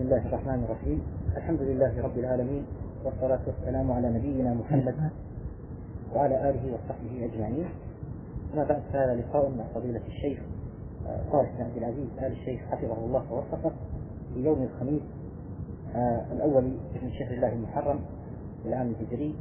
بسم الله الرحمن الرحيم. الحمد لله رب العالمين، والصلاة والسلام على نبينا محمد وعلى آله وصحبه أجمعين. أما بعد، فهذا لقاء مع فضيلة الشيخ صالح بن عبد العزيز آل الشيخ حفظه الله ووفقه في يوم الخميس الأول من شهر الله المحرم للعام الهجري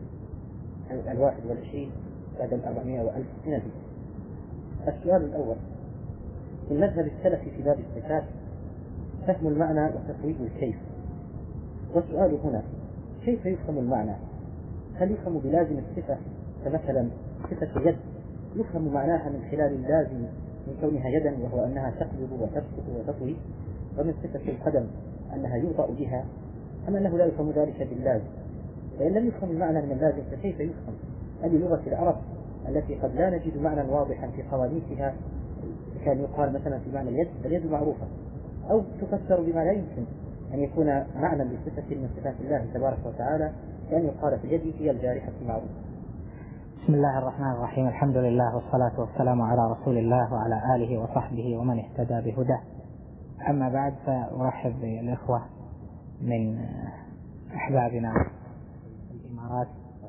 21 بعد 400 وألف من الهجرة. السؤال الأول: في المذهب السلفي في باب الصفات فهم المعنى وتفويض الكيف. والسؤال هنا: كيف يفهم المعنى؟ هل يفهم بلازم الصفة؟ فمثلا صفة يد يفهم معناها من خلال اللازم من كونها يدا، وهو أنها تقبض وتبسط وتطوي، ومن صفة القدم أنها يوطأ بها، أم أنه لا يفهم ذلك باللازم؟ فإن لم يفهم المعنى من اللازم فكيف يفهم؟ هل لغة العرب التي قد لا نجد معنى واضحا في قواميسها كان يقال مثلا في معنى اليد معروفة، أو تفسر بما لا يمكن أن يكون معنى لصفة من صفات الله تبارك وتعالى، كأن يقال في اليد هي الجارحة معروفة. بسم الله الرحمن الرحيم. الحمد لله والصلاة والسلام على رسول الله وعلى آله وصحبه ومن اهتدى بهداه. أما بعد، فأرحب بالإخوة من أحبابنا في الإمارات،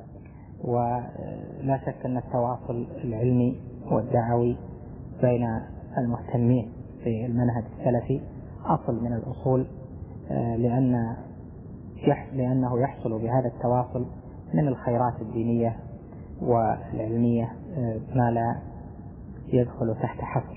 ولا شك أن التواصل العلمي والدعوي بين المهتمين في المنهج السلفي أصل من الأصول، لأنه يحصل بهذا التواصل من الخيرات الدينية والعلمية ما لا يدخل تحت حصر.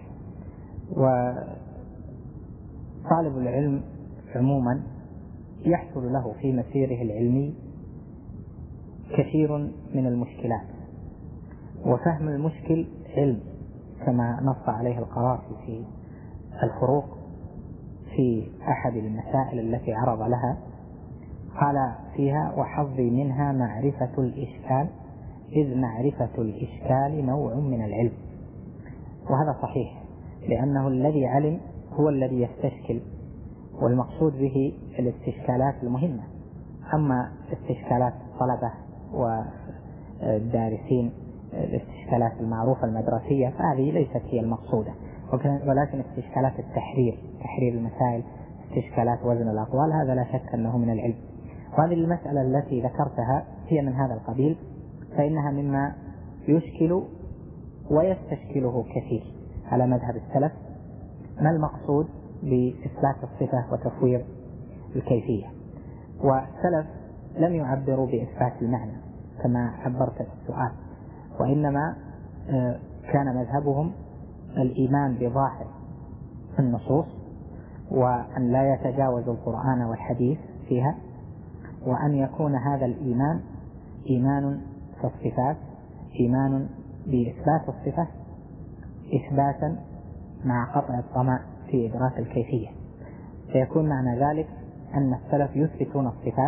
وطالب العلم عموما يحصل له في مسيره العلمي كثير من المشكلات، وفهم المشكل علم كما نص عليه القرافي في الفروق في أحد المسائل التي عرض لها، قال فيها: وحظي منها معرفة الإشكال، إذ معرفة الإشكال نوع من العلم. وهذا صحيح، لأنه الذي علم هو الذي يستشكل، والمقصود به الاستشكالات المهمة. أما استشكالات الطلبة والدارسين، الاستشكالات المعروفة المدرسية، فهذه ليست هي المقصودة، ولكن استشكالات تحرير المسائل، استشكالات وزن الأقوال، هذا لا شك أنه من العلم. وهذه المسألة التي ذكرتها هي من هذا القبيل، فإنها مما يشكل ويستشكله كثير على مذهب السلف. ما المقصود بإثبات الصفة وتفويض الكيفية؟ والسلف لم يعبروا بإثبات المعنى كما عبرت في السؤال، وإنما كان مذهبهم الإيمان بظاهر النصوص، وأن لا يتجاوز القرآن والحديث فيها، وأن يكون هذا الإيمان إيمان في الصفات، إيمان بإثبات الصفة إثباتا مع قطع الطمع في إدراك الكيفية. فيكون معنى ذلك أن السلف يثبتون الصفات،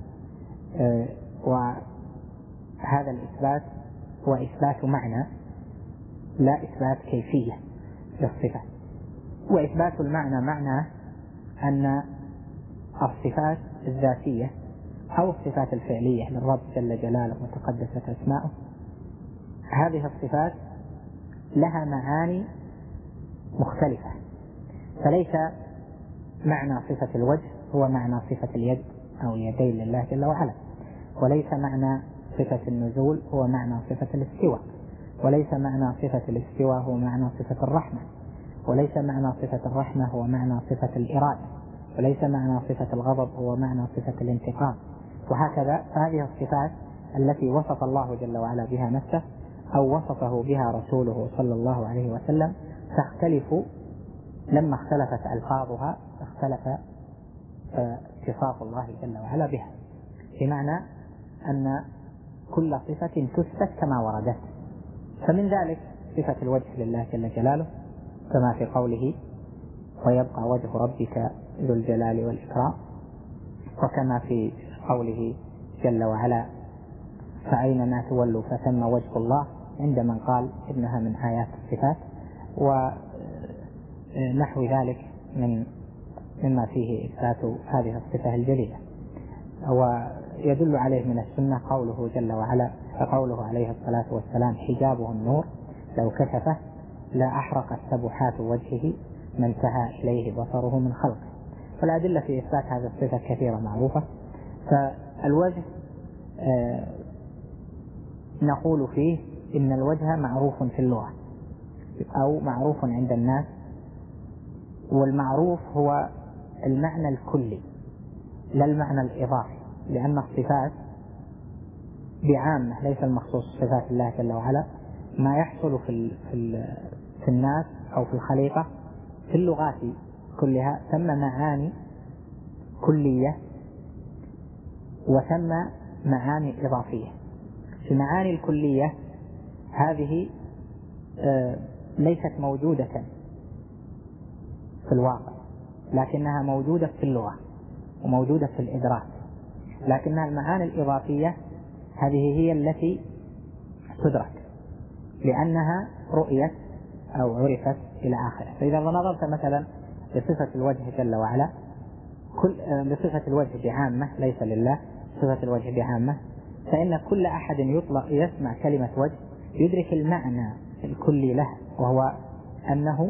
وهذا الإثبات هو إثبات معنى لا إثبات كيفية للصفة. وإثبات المعنى معناه أن الصفات الذاتية أو الصفات الفعلية للرب جل جلاله وتقدست أسماؤه، هذه الصفات لها معاني مختلفة، فليس معنى صفة الوجه هو معنى صفة اليد أو اليدين لله جل وعلا، وليس معنى صفة النزول هو معنى صفة الاستواء، وليس معنى صفة الاستواء هو معنى صفة الرحمة، وليس معنى صفة الرحمة هو معنى صفة الإرادة، وليس معنى صفة الغضب هو معنى صفة الانتقام، وهكذا. فهذه الصفات التي وصف الله جل وعلا بها نفسه أو وصفه بها رسوله صلى الله عليه وسلم تختلف. لما اختلفت ألفاظها اختلف اتصاف الله جل وعلا بها، بمعنى أن كل صفة تثبت كما وردت. فمن ذلك صفة الوجه لله جل جلاله كما في قوله: ويبقى وجه ربك ذو الجلال والإكرام، وكما في قوله جل وعلا: فأينما تولوا فثم وجه الله، عند من قال إنها من آيات الصفات، ونحو ذلك مما فيه إثبات هذه الصفة الجليلة. ويدل عليه من السنة قوله جل وعلا، فقوله عليه الصلاة والسلام: حجابه النور لو كشفه لا أحرقت سبحات وجهه ما انتهى إليه بصره من خلقه. فالأدلة في إثبات هذه الصفة كثيرة معروفة. فالوجه نقول فيه إن الوجه معروف في اللغة أو معروف عند الناس، والمعروف هو المعنى الكلي لا المعنى الإضافي، لأن الصفات بعامة ليس المخصوص صفات الله جل وعلا ما يحصل في الناس أو في الخليقة في اللغات كلها ثم معاني كلية وثم معاني إضافية. في المعاني الكلية هذه ليست موجودة في الواقع، لكنها موجودة في اللغة وموجودة في الإدراك، لكنها المعاني الإضافية هذه هي التي تدرك لأنها رؤيت أو عرفت إلى آخره. فإذا نظرت مثلا لصفة الوجه جل وعلا بصفة الوجه بعامة ليس لله، صفة الوجه بعامة، فإن كل أحد يسمع كلمة وجه يدرك المعنى الكلي له، وهو أنه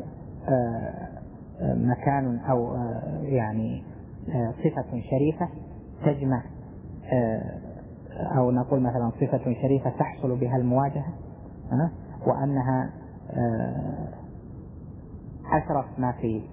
مكان أو يعني صفة شريفة تجمع، أو نقول مثلا صفة شريفة تحصل بها المواجهة، وأنها أشرف ما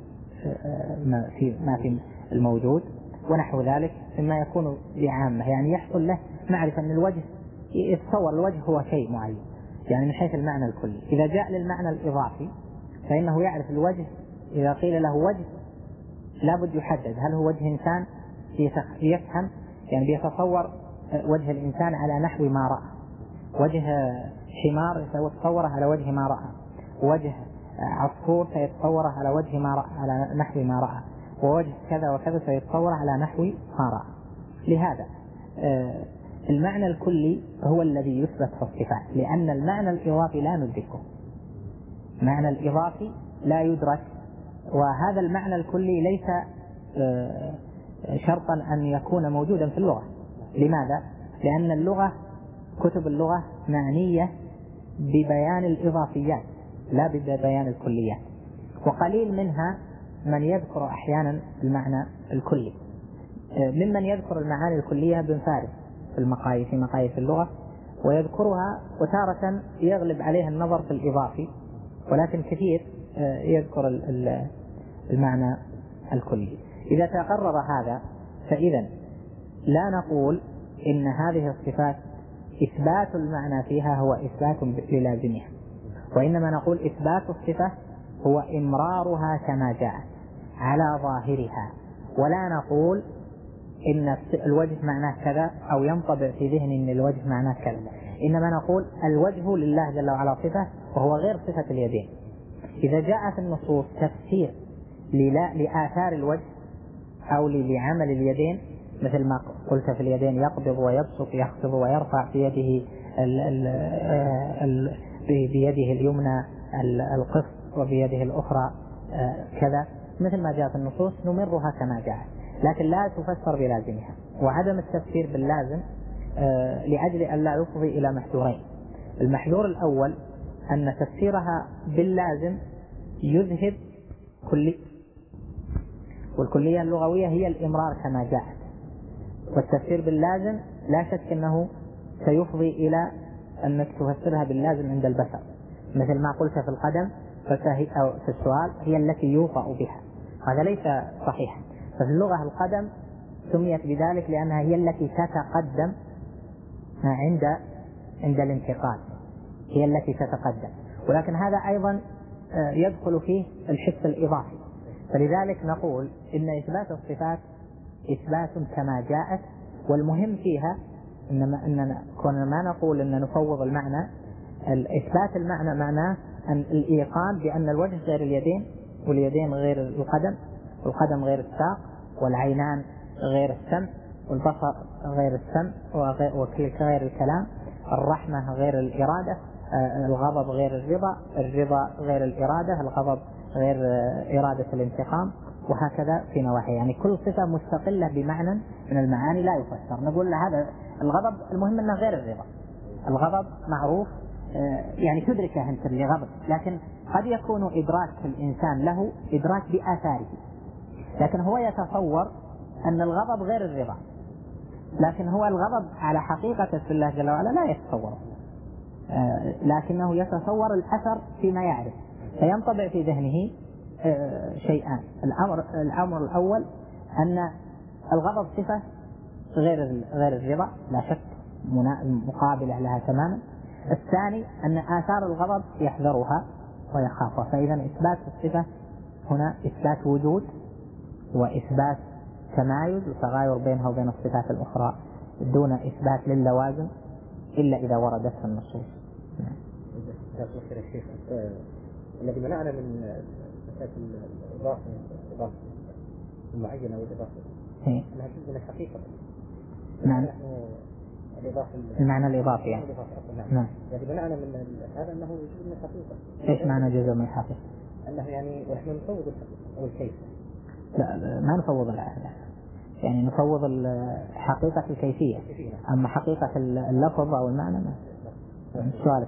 في الموجود ونحو ذلك مما يكون بعامة. يعني يحصل له معرفة أن الوجه يتصور الوجه هو شيء معين يعني من حيث المعنى الكلي. إذا جاء للمعنى الإضافي فإنه يعرف الوجه، إذا قيل له وجه لابد يحدد هل هو وجه إنسان، يفهم يعني بيتصور وجه الإنسان على نحو ما رأى، وجه حمار سيتصوره على وجه ما رأى، وجه عصفور سيتصوره على وجه ما رأى على نحو ما رأى، ووجه كذا وكذا سيتصوره على نحو ما رأى. لهذا المعنى الكلي هو الذي يثبت في الصفات، لأن المعنى الإضافي لا ندركه، المعنى الإضافي لا يدرك، وهذا المعنى الكلي ليس شرطا أن يكون موجودا في اللغة. لماذا؟ لأن اللغة كتب اللغة معنية ببيان الإضافيات لا ببيان الكليات، وقليل منها من يذكر أحيانا المعنى الكلي. ممن يذكر المعاني الكلية ابن فارس في مقاييس اللغة، ويذكرها وتارة يغلب عليه النظر في الإضافي، ولكن كثير يذكر المعنى الكلي. إذا تقرر هذا فإذا لا نقول إن هذه الصفات إثبات المعنى فيها هو إثبات للازمها، وإنما نقول إثبات الصفة هو إمرارها كما جاءت على ظاهرها، ولا نقول إن الوجه معناه كذا أو ينطبع في ذهن إن الوجه معناه كذا، إنما نقول الوجه لله جل وعلا صفة وهو غير صفة اليدين. إذا جاء في النصوص تفسير لآثار الوجه أو لعمل اليدين مثل ما قلت في اليدين يقبض ويبسط يخفض ويرفع في يده بيده اليمنى القسط وبيده الأخرى كذا، مثل ما جاء في النصوص نمرها كما جاءت، لكن لا تفسر بلازمها. وعدم التفسير باللازم لأجل أن لا يفضي إلى محذورين. المحذور الأول أن تفسيرها باللازم يذهب كلي، والكلية اللغوية هي الإمرار كما جاءت، والتفسير باللازم لا شك أنه سيفضي إلى أنك تفسرها باللازم عند البشر، مثل ما قلت في القدم أو في السؤال هي التي يوطأ بها، هذا ليس صحيحا. ففي اللغة القدم سميت بذلك لأنها هي التي تتقدم عند الانتقال، هي التي تتقدم، ولكن هذا أيضا يدخل فيه الحس الإضافي. فلذلك نقول إن إثبات الصفات إثبات كما جاءت، والمهم فيها إننا كنا ما نقول إن نفوض المعنى. إثبات المعنى معناه أن الإيقان بأن الوجه غير اليدين، واليدين غير القدم، والقدم غير الساق، والعينان غير السمع، والبصر غير السمع وغير الكلام، الرحمة غير الإرادة، الغضب غير الرضا، الرضا غير الإرادة، الغضب غير إرادة الانتقام، وهكذا في نواحي. يعني كل صفة مستقلة بمعنى من المعاني لا يفسر. نقول هذا الغضب المهم أنه غير الرضا، الغضب معروف يعني تدركه أنت اللي غضب، لكن قد يكون إدراك الإنسان له إدراك بآثاره، لكن هو يتصور أن الغضب غير الرضا، لكن هو الغضب على حقيقة في الله جل وعلا لا يتصوره، لكنه يتصور الأثر فيما يعرف، فينطبع في ذهنه شيئان. الأمر الأول أن الغضب صفة غير الرضا لا شك، مقابلة لها تماما. الثاني أن آثار الغضب يحذرها ويخافها، فإذا إثبات الصفة هنا إثبات وجود وإثبات تمايز وتغاير بينها وبين الصفات الأخرى دون إثبات للوازم إلا إذا وردت النصوص. الذي منعنا من مسألة الإضافة المعينة والإضافة أنها جزء من الحقيقة. نعم. المعنى الإضافي يعني. نعم. الذي منعنا من هذا أنه جزء من الحقيقة. إيش معنى جزء من الحقيقة؟ أنه يعني ونحن نفوض الحقيقة أو الكيف. لا ما نفوض الحقيقة، يعني نفوض حقيقة الكيفية، أما حقيقة اللفظ أو المعنى ما. السؤال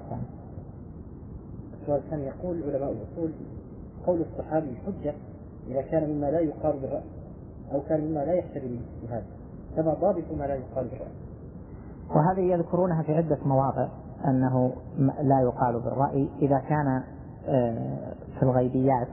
الثاني يقول علماء الأصول قول الصحابي حجة إذا كان مما لا يقال بالرأي أو كان مما لا يحتاج للاجتهاد، كما ضابط ما لا يقال بالرأي. وهذه يذكرونها في عدة مواضع أنه لا يقال بالرأي إذا كان في الغيبيات،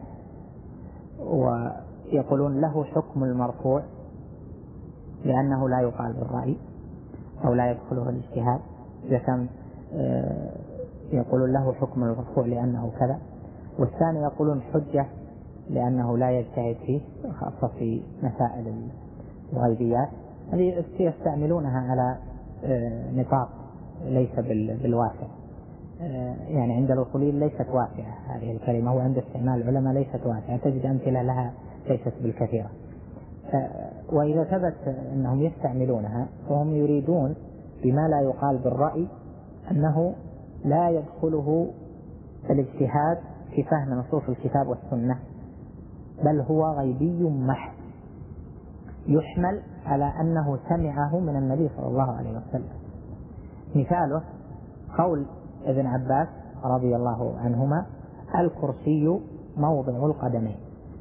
ويقولون له حكم المرفوع لأنه لا يقال بالرأي أو لا يدخله الاجتهاد. إذا كان يقولون له حكم المرفوع لأنه كذا. والثاني يقولون حجة لأنه لا يجتهد فيه، خاصة في مسائل الغيبيات هذه يستعملونها على نطاق ليس بالواسع، يعني عند الأصوليين ليست واسعة هذه الكلمة، وعند استعمال العلماء ليست واسعة، تجد أمثلة لها ليست بالكثيرة. وإذا ثبت أنهم يستعملونها فهم يريدون بما لا يقال بالرأي أنه لا يدخله الاجتهاد في فهم نصوص الكتاب والسنة، بل هو غيبي محض يحمل على أنه سمعه من النبي صلى الله عليه وسلم. مثاله قول ابن عباس رضي الله عنهما: الكرسي موضع القدمين.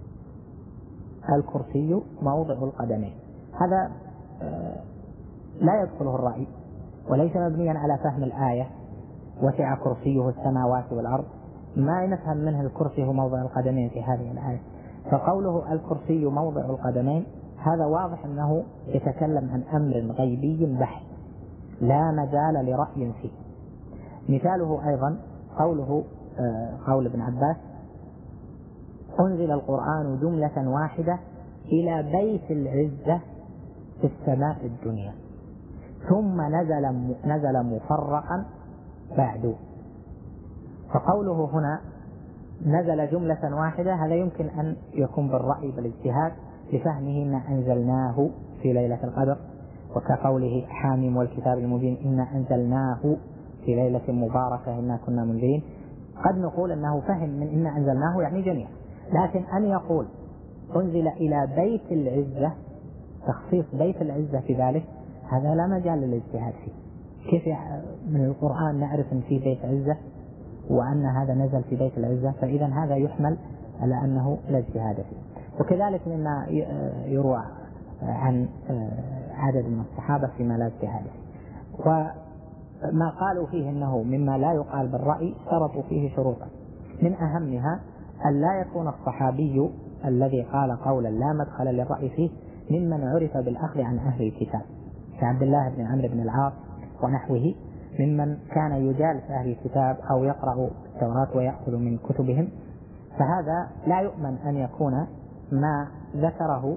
الكرسي موضع القدمين، هذا لا يدخله الرأي وليس مبنيا على فهم الآية وسع كرسيه السماوات والأرض، ما نفهم منه الكرسي هو موضع القدمين في هذه الآية. فقوله الكرسي موضع القدمين هذا واضح أنه يتكلم عن أمر غيبي بحت لا مجال لرأي فيه. مثاله أيضا قوله قول ابن عباس: أنزل القرآن جملة واحدة إلى بيت العزة في السماء الدنيا ثم نزل مفرقا بعد. فقوله هنا نزل جملة واحدة هذا يمكن أن يكون بالرأي بالاجتهاد لفهمه ما أنزلناه في ليلة القدر، وكقوله حاميم والكتاب المبين إنا أنزلناه في ليلة مباركة إنا كنا منذرين. قد نقول أنه فهم من إنا أنزلناه يعني جميع، لكن أن يقول أنزل إلى بيت العزة، تخصيص بيت العزة في ذلك، هذا لا مجال للاجتهاد فيه. كيف من القرآن نعرف أن في بيت عزة وأن هذا نزل في بيت العزة؟ فإذا هذا يحمل على أنه لا اجتهاد فيه. وكذلك مما يروى عن عدد من الصحابة فيما لا اجتهاد فيه. وما قالوا فيه أنه مما لا يقال بالرأي شرطوا فيه شروطا، من أهمها أن لا يكون الصحابي الذي قال قولا لا مدخل للرأي فيه ممن عرف بالأخذ عن أهل الكتاب كعبد الله بن عمرو بن العاص ونحوه، ممن كان يجالس أهل الكتاب أو يقرأ التوراة ويأخذ من كتبهم. فهذا لا يؤمن أن يكون ما ذكره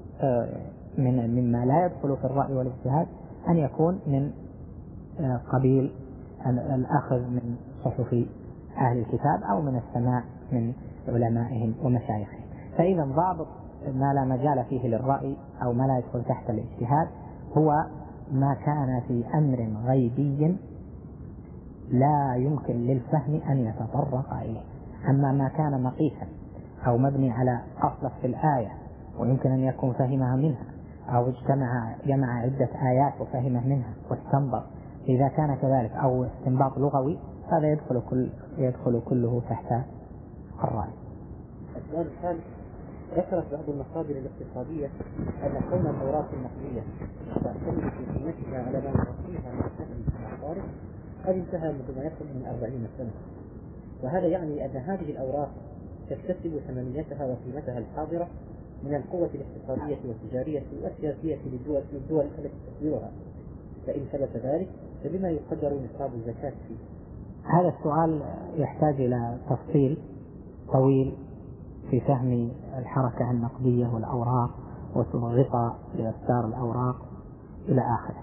مما لا يدخل في الرأي والاجتهاد أن يكون من قبيل الأخذ من صحف أهل الكتاب أو من السماع من علمائهم ومشايخهم. فإذا ضابط ما لا مجال فيه للرأي أو ما لا يدخل تحت الاجتهاد هو ما كان في أمر غيبي لا يمكن للفهم أن يتطرق إليه. أما ما كان مقيسا أو مبني على أصل في الآية ويمكن أن يكون فهمها منها أو جمع عدة آيات وفهمه منها واستنبط، إذا كان كذلك أو استنباط لغوي هذا يدخل كله تحت الرأي. السؤال الثالث ذكرت بعض المصادر الاقتصادية أن كون الأوراق النقدية تعتمد في قيمتها على ما يغطيها من الذهب والعقار قد انتهى منذ ما يقرب من 40 سنة، وهذا يعني أن هذه الأوراق تكتسب ثمنيتها وقيمتها الحاضرة من القوة الاقتصادية والتجارية والسياسية للدول التي تصدرها، فإن ثبت ذلك فبما يقدر نصاب الزكاة فيه؟ هذا السؤال يحتاج إلى تفصيل طويل في فهم الحركة النقدية والأوراق والغطاء لأصدار الأوراق إلى آخره.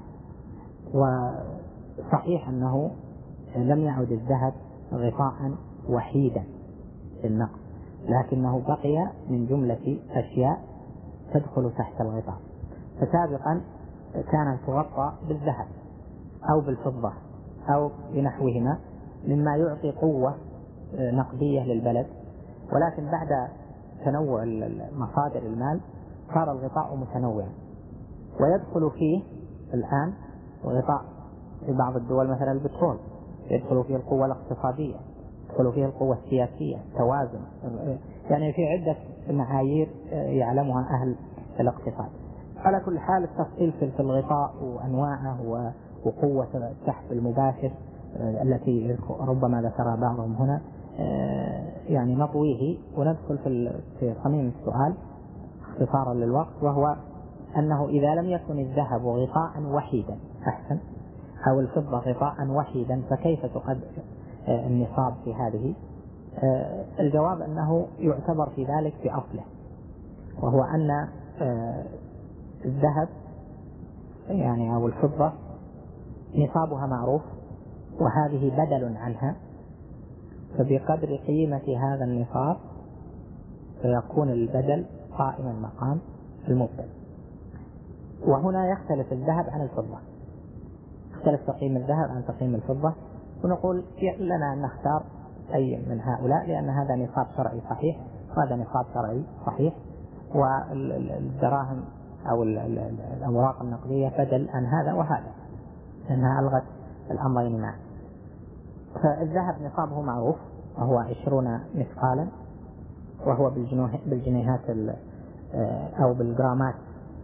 وصحيح أنه لم يعد الذهب غطاء وحيدا للنقد، لكنه بقي من جملة أشياء تدخل تحت الغطاء. فسابقا كانت تغطى بالذهب أو بالفضة أو بنحوهما مما يعطي قوة نقدية للبلد، ولكن بعد تنوع مصادر المال صار الغطاء متنوعا، ويدخل فيه الآن غطاء في بعض الدول مثلا البترول، يدخل فيه القوة الاقتصادية، يدخل فيه القوة السياسية، توازن، يعني في عدة معايير يعلمها أهل الاقتصاد. على كل حال التفصيل في الغطاء وأنواعه وقوة السحب المباشر التي ربما ذكرها بعضهم هنا يعني نطويه وندخل في صميم السؤال اختصارا للوقت، وهو أنه إذا لم يكن الذهب غطاء وحيدا أحسن أو الفضة غطاء وحيدا فكيف تقدر النصاب في هذه؟ الجواب أنه يعتبر في ذلك بأصله، وهو أن الذهب يعني أو الفضة نصابها معروف وهذه بدل عنها، فبقدر قيمة هذا النصاب فيكون البدل قائما مقام المبدل. وهنا يختلف الذهب عن الفضة، يختلف تقييم الذهب عن تقييم الفضة، ونقول لنا أن نختار أي من هؤلاء لأن هذا نصاب شرعي صحيح وهذا نصاب شرعي صحيح، والدراهم أو الأوراق النقدية بدل عن هذا وهذا لأنها ألغت الأمرين معا. فالذهب نصابه معروف وهو 20 مثقالا، وهو بالجنيهات أو بالجرامات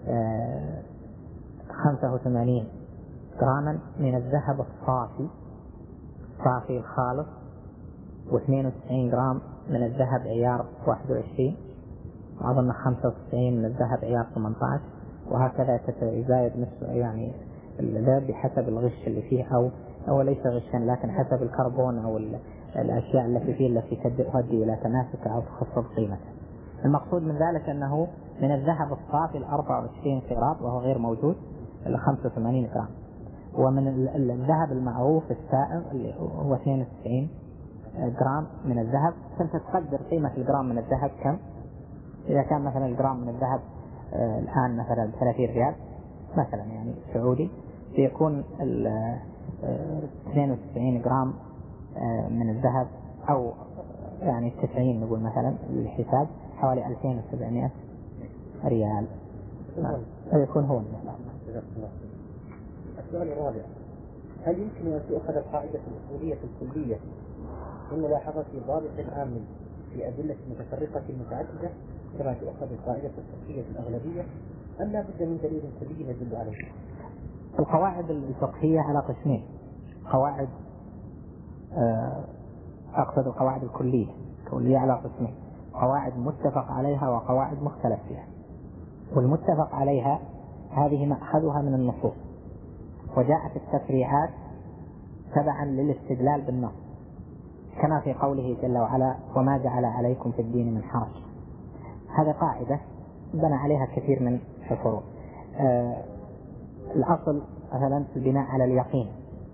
85 جراما من الذهب الصافي صافي الخالص، و92 جرام من الذهب عيار 21، وأظن 95 من الذهب عيار 18، وهكذا يزايد نصف يعني الذهب بحسب الغش اللي فيه أو ليس غشا لكن حسب الكربون أو الأشياء التي فيه التي تؤدي إلى تماسك أو تخفض قيمته. المقصود من ذلك أنه من الذهب الصافي 24 قيراط وهو غير موجود 85 جرام، ومن الذهب المعروف السائغ اللي هو 92 جرام من الذهب. فأنت تقدر قيمة الجرام من الذهب كم؟ إذا كان مثلا الجرام من الذهب الآن مثلا 30 ريال مثلا يعني سعودي، سيكون 92 جرام من الذهب أو يعني 90 نقول مثلا للحساب حوالي 2700 ريال يكون هو المثال. السؤال الرابع: هل يمكن أن تؤخذ القاعدة الأصولية الكلية من ملاحظة ضابط عام في أدلة متفرقة متعددة كما تؤخذ القاعدة الفقهية الأغلبية، أم لا بد من دليل سليم يدل عليه؟ القواعد الفقهية على قسمين: قواعد أقصد القواعد الكلية على قسمين: قواعد متفق عليها وقواعد مختلف فيها. والمتفق عليها هذه مأخذها من النصوص، وجاءت التفريعات تبعا للاستدلال بالنص، كما في قوله جل وعلا: وما جعل عليكم في الدين من حرج. هذه قاعدة بنى عليها كثير من الفروع. الأصل مثلا البناء على اليقين،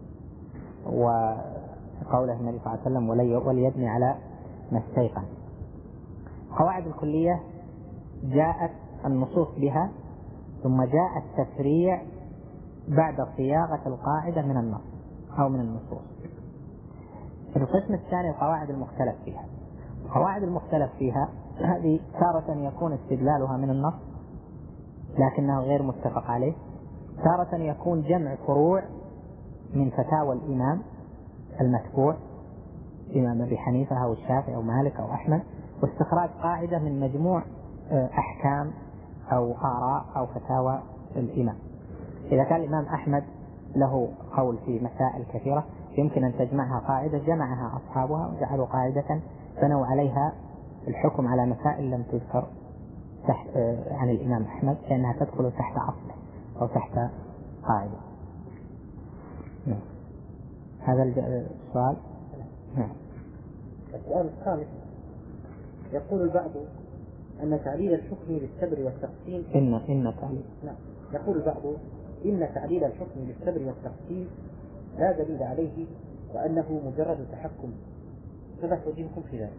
وقوله النبي صلى الله عليه وسلم: وليبني على ما استيقن. قواعد الكلية جاءت النصوص بها، ثم جاء التفريع بعد صياغة القاعدة من النص أو من النصوص. القسم الثاني القواعد المختلف فيها. القواعد المختلف فيها هذه تارة يكون استدلالها من النص لكنه غير متفق عليه، تارة يكون جمع فروع من فتاوى الإمام المتبوع الإمام أبي حنيفة أو الشافعي أو مالك أو أحمد، واستخراج قاعدة من مجموع أحكام أو آراء أو فتاوى الإمام. إذا كان الإمام أحمد له قول في مسائل كثيرة يمكن أن تجمعها قاعدة جمعها أصحابها وجعلوا قاعدة بنوا عليها الحكم على مسائل لم تذكر تحت عن الإمام أحمد لأنها تدخل تحت أصل أو تحت قاعدة. هذا السؤال. السؤال الخامس يقول البعض أن تعليل الحكم للسبر والتقسيم يقول البعض إن تعليل الحكم للسبر والتقسيم لا دليل عليه وأنه مجرد تحكم، فما توجهكم في ذلك؟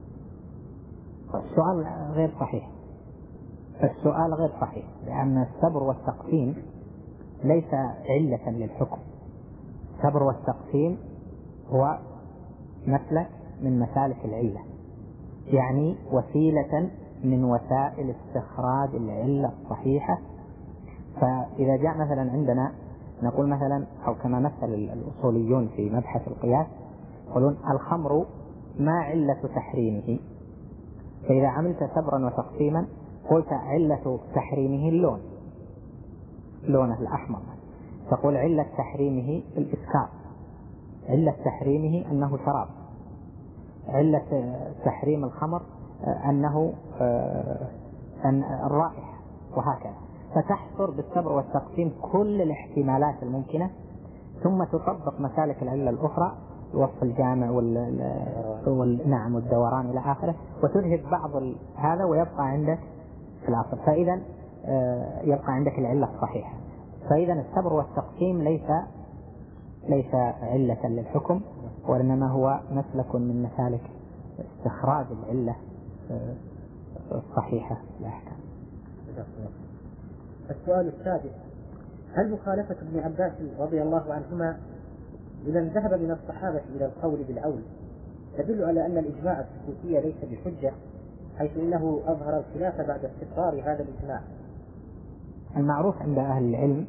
السؤال غير صحيح. السؤال غير صحيح لأن السبر والتقسيم ليس علة للحكم. السبر والتقسيم هو مسلك من مسالك العلة، يعني وسيلة من وسائل استخراج العلة الصحيحة. فإذا جاء مثلا عندنا نقول مثلا أو كما مثل الأصوليون في مبحث القياس يقولون الخمر ما علة تحريمه، فإذا عملت سبرا وتقسيما قلت علة تحريمه اللون، لونه الأحمر، تقول علة تحريمه الإسكار، علة تحريمه أنه شراب، علة تحريم الخمر أنه أن الرائحة، وهكذا. فتحصر بالسبر والتقسيم كل الاحتمالات الممكنة ثم تطبق مسالك العلة الأخرى الوصف الجامع نعم والدوران إلى آخره، وتذهب بعض هذا ويبقى عندك في الأصل. فإذا يبقى عندك العلة الصحيحة. فإذا السبر والتقسيم ليس علة للحكم، وإنما هو مسلك من مسالك استخراج العلة الصحيحة للأحكام. السؤال السادس: هل مخالفة ابن عباس رضي الله عنهما لمن ذهب من الصحابة إلى القول بالعول تدل على أن الإجماع السكوتي ليس بحجة، حيث إنه أظهر الخلاف بعد استقرار هذا الإجماع؟ المعروف عند أهل العلم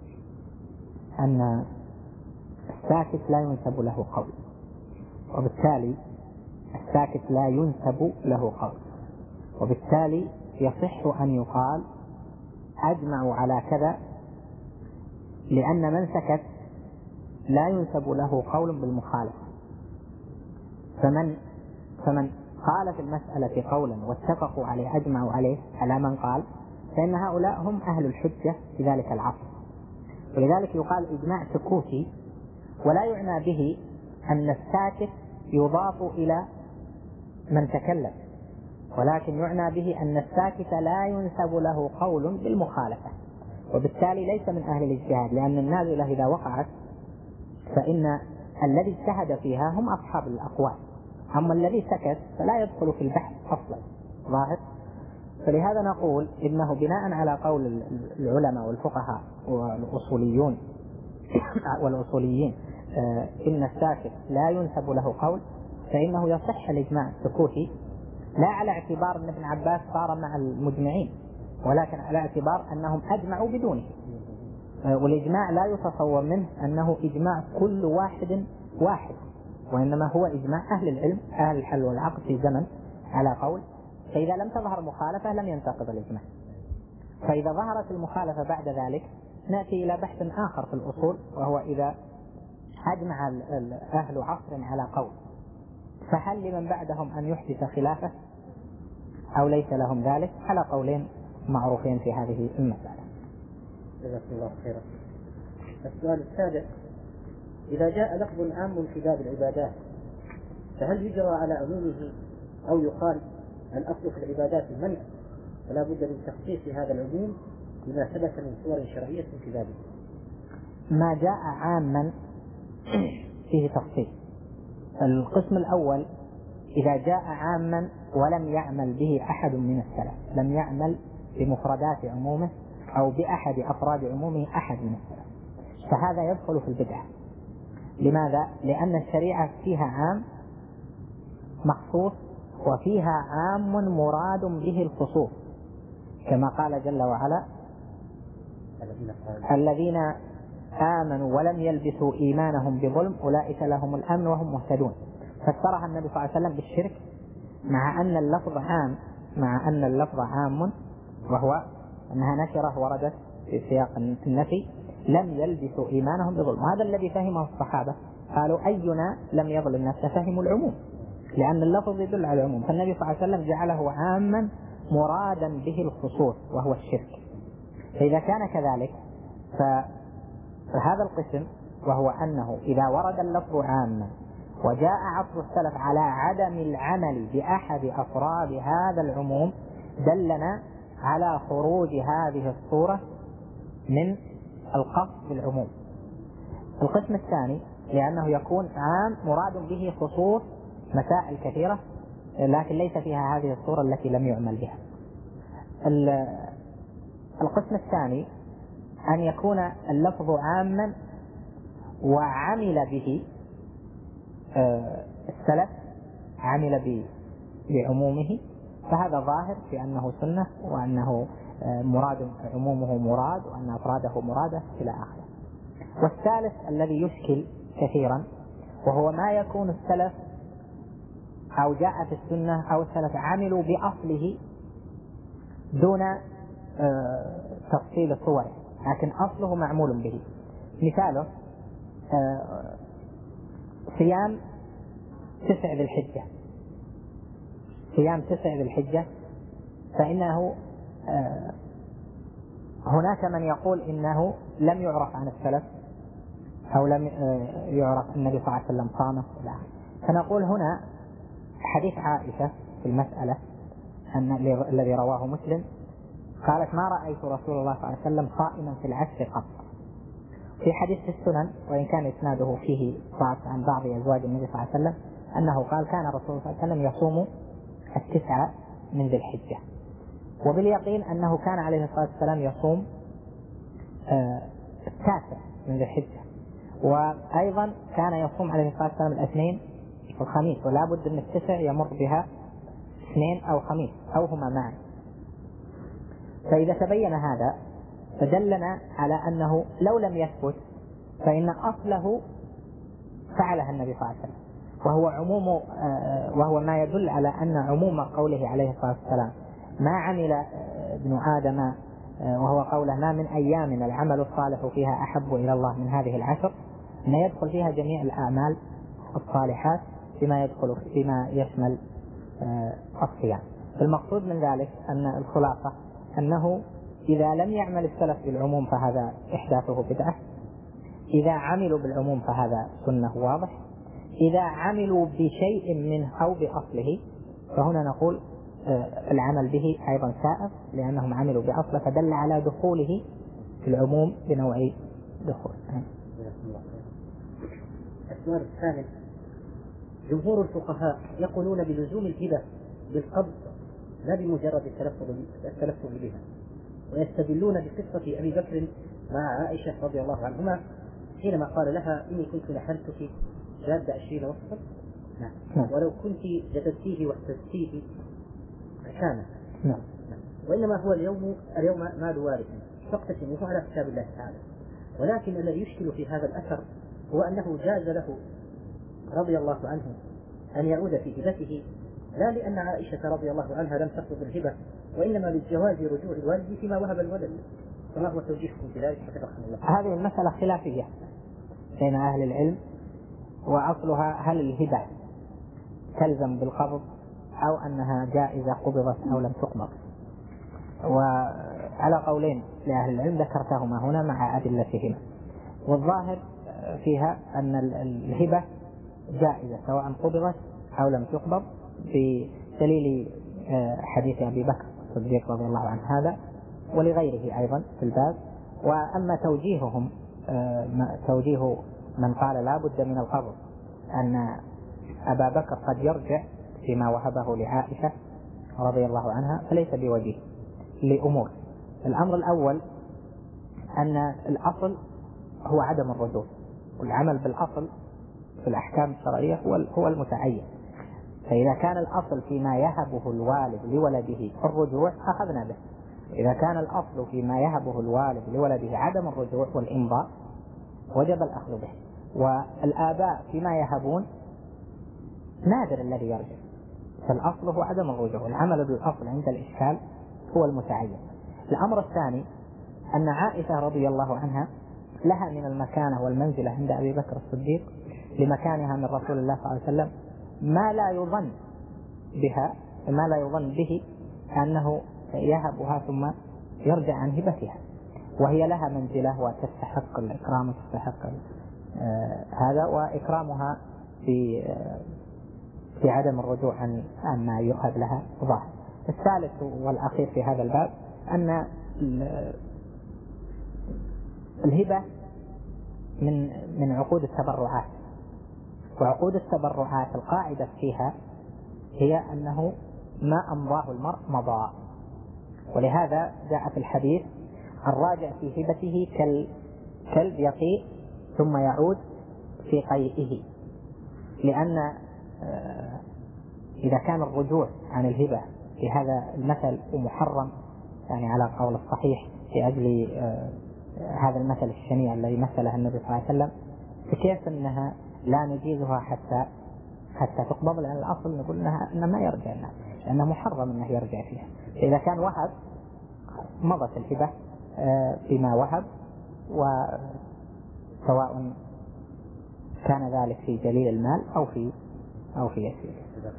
أن الساكت لا ينسب له قول، وبالتالي الساكت لا ينسب له قول، وبالتالي يصح أن يقال أجمعوا على كذا، لأن من سكت لا ينسب له قول بالمخالفة. فمن قال في المسألة قولا واتفقوا عليه أجمعوا عليه على من قال، فإن هؤلاء هم أهل الحجة في ذلك العصر. ولذلك يقال إجماع سكوتي، ولا يعنى به أن الساكت يضاف إلى من تكلم، ولكن يعنى به أن الساكت لا ينسب له قول بالمخالفة، وبالتالي ليس من أهل الاجتهاد، لأن النازلة إذا وقعت فإن الذي اجتهد فيها هم أصحاب الأقوال، أما الذي سكت فلا يدخل في البحث أصلا. ظاهر. فلهذا نقول إنه بناء على قول العلماء والفقهاء والأصوليين إن الساكت لا ينسب له قول، فإنه يصح الإجماع السكوتي، لا على اعتبار أن ابن عباس صار مع المجمعين، ولكن على اعتبار أنهم أجمعوا بدونه. والإجماع لا يتصور منه أنه إجماع كل واحد، وإنما هو إجماع أهل العلم أهل الحل والعقد في زمن على قول، فإذا لم تظهر مخالفة لم ينتقض الإجماع. فإذا ظهرت المخالفة بعد ذلك نأتي إلى بحث آخر في الأصول، وهو إذا أجمع أهل عصر على قول فهل لمن بعدهم أن يحدث خلافه أو ليس لهم ذلك؟ على قولين معروفين في هذه المسألة. جزاكم الله خيرا. السؤال السابع: إذا جاء لفظ عام في باب العبادات فهل يجرى على عمومه أو يقال الأصل في العبادات المنع ولا بد من تخصيص هذا العموم بما ثبت من صور شرعية في ذلك؟ ما جاء عاما فيه تخصيص. القسم الأول إذا جاء عاما ولم يعمل به أحد من السلف، لم يعمل بمفردات عمومه أو بأحد أفراد عمومه أحد من السلف، فهذا يدخل في البدعة. لماذا؟ لأن الشريعة فيها عام مخصوص وفيها عام مراد به الخصوص، كما قال جل وعلا: الذين آمنوا ولم يلبسوا إيمانهم بظلم أولئك لهم الأمن وهم مهتدون. فسرها النبي صلى الله عليه وسلم بالشرك، مع أن اللفظ عام مع أن اللفظ عام، وهو أنها نكرة وردت في سياق النفي، لم يلبسوا إيمانهم بظلم. هذا الذي فهمه الصحابة، قالوا أينا لم يظلم نفسه، فهموا العموم، لأن اللفظ يدل على العموم، فالنبي صلى الله عليه وسلم جعله عاما مرادا به الخصوص وهو الشرك. فإذا كان كذلك فهذا القسم، وهو أنه إذا ورد اللفظ عاما وجاء عطف السلف على عدم العمل بأحد أفراد هذا العموم، دلنا على خروج هذه الصورة من القصد بالعموم. القسم الثاني لأنه يكون عام مراد به خصوص مسائل كثيرة، لكن ليس فيها هذه الصورة التي لم يعمل بها. القسم الثاني أن يكون اللفظ عاما وعمل به السلف، عمل بعمومه، فهذا ظاهر في أنه سنة، وأنه مراد عمومه مراد، وأن أفراده مرادة إلى آخره. والثالث الذي يشكل كثيرا، وهو ما يكون السلف أو جاء في السنة أو السلف عملوا بأصله دون تفصيل صوره، لكن أصله معمول به. مثاله صيام 9 ذي الحجة. صيام 9 ذي الحجة، فإنه هناك من يقول إنه لم يعرف عن السلف، أو لم يعرف النبي صلى الله عليه وسلم صامه. فنقول هنا حديث عائشة في المسألة أن الذي رواه مسلم، قالت ما رأيت رسول الله صلى الله عليه وسلم صائما في العشر قط. في حديث في السنن، وإن كان إسناده فيه ضعف عن بعض أزواج النبي صلى الله عليه وسلم، أنه قال كان رسول الله صلى الله عليه وسلم يصوم 9 من ذي الحجة، وباليقين أنه كان عليه الصلاة والسلام يصوم 9 من ذي الحجة، وأيضا كان يصوم عليه الصلاة والسلام 2 والخميس، ولا بد أن 9 يمر بها 2 أو خميس أو هما معا. فإذا تبين هذا فدلنا على أنه لو لم يثبت فإن أصله فعلها النبي صلى الله عليه وسلم، وهو ما يدل على أن عموم قوله عليه الصلاة والسلام ما عمل ابن آدم، وهو قوله ما من أيام العمل الصالح فيها أحب إلى الله من هذه العشر، أن يدخل فيها جميع الأعمال الصالحات فيما يشمل الصيام. المقصود من ذلك أن الخلاصة أنه إذا لم يعمل السلف بالعموم فهذا إحداثه بدعة، إذا عملوا بالعموم فهذا سنة واضح، إذا عملوا بشيء منه أو بأصله فهنا نقول العمل به أيضا سائغ، لأنهم عملوا بأصله، فدل على دخوله في العموم بنوع دخول. السؤال الثالث: جمهور الفقهاء يقولون بلزوم الهبة بالقبض لا بمجرد التلفظ بها، ويستدلون بقصة أبي بكر مع عائشة رضي الله عنهما حينما قال لها إني كنت نحلتك جادة 20 وسطا، ولو كنت جددتيه واحتجتيه كان، وإنما هو اليوم مال وارث فاقتسموه على كتاب الله تعالى. ولكن الذي يشكل في هذا الأثر هو أنه جاز له رضي الله عنه أن يعود في هبته، لا لأن عائشة رضي الله عنها لم تقبض الهبة، وإنما للجواز رجوع الوالد فيما وهب الولد. فما هو توجيهكم في ذلك حفظكم الله؟ هذه المسألة خلافية بين أهل العلم، وأصلها هل الهبة تلزم بالقبض أو أنها جائزة قبضت أو لم تقبض، وعلى قولين لأهل العلم ذكرتهما هنا مع أدلتهما. والظاهر فيها أن الهبة جائزة سواء قبضت أو لم تقبض، بدليل حديث أبي بكر الصديق رضي الله عنه هذا، ولغيره أيضا في الباب. وأما توجيههم توجيه من قال لا بد من القبض أن أبا بكر قد يرجع فيما وهبه لعائشة رضي الله عنها، فليس بوجيه لأمور. الأمر الأول أن الأصل هو عدم الرجوع، والعمل بالأصل في الأحكام الشرعية هو المتعين. فإذا كان الأصل فيما يهبه الوالد لولده الرجوع أخذنا به، إذا كان الأصل فيما يهبه الوالد لولده عدم الرجوع والإمضاء وجب الأخذ به. والآباء فيما يهبون نادر الذي يرجع، فالأصل هو عدم الرجوع، العمل بالأصل عند الإشكال هو المتعين. الأمر الثاني أن عائشة رضي الله عنها لها من المكانة والمنزلة عند أبي بكر الصديق لمكانها من رسول الله صلى الله عليه وسلم ما لا يظن بها، ما لا يظن به أنه يهبها ثم يرجع عن هبتها، وهي لها منزلة وتستحق الإكرام وتستحق هذا، وإكرامها في عدم الرجوع عن ما يؤخذ لها ظاهر. الثالث والأخير في هذا الباب أن الهبة من عقود التبرعات، وعقود التبرعات القاعدة فيها هي أنه ما أمضاه المرء مضى، ولهذا جاء في الحديث الراجع في هبته كالكلب يقيء ثم يعود في قيئه، لأن إذا كان الرجوع عن الهبة في هذا المثل محرم يعني على قول الصحيح في أجل هذا المثل الشنيع الذي مثله النبي صلى الله عليه وسلم، فكيف أنها لا نجيزها حتى تقبض؟ لأن الأصل نقول إنه ما يرجع لنا، لأنه محرم أنه يرجع فيها. إذا كان وهب مضت الهبة بما وهب، وسواء كان ذلك في جليل المال أو في يسير.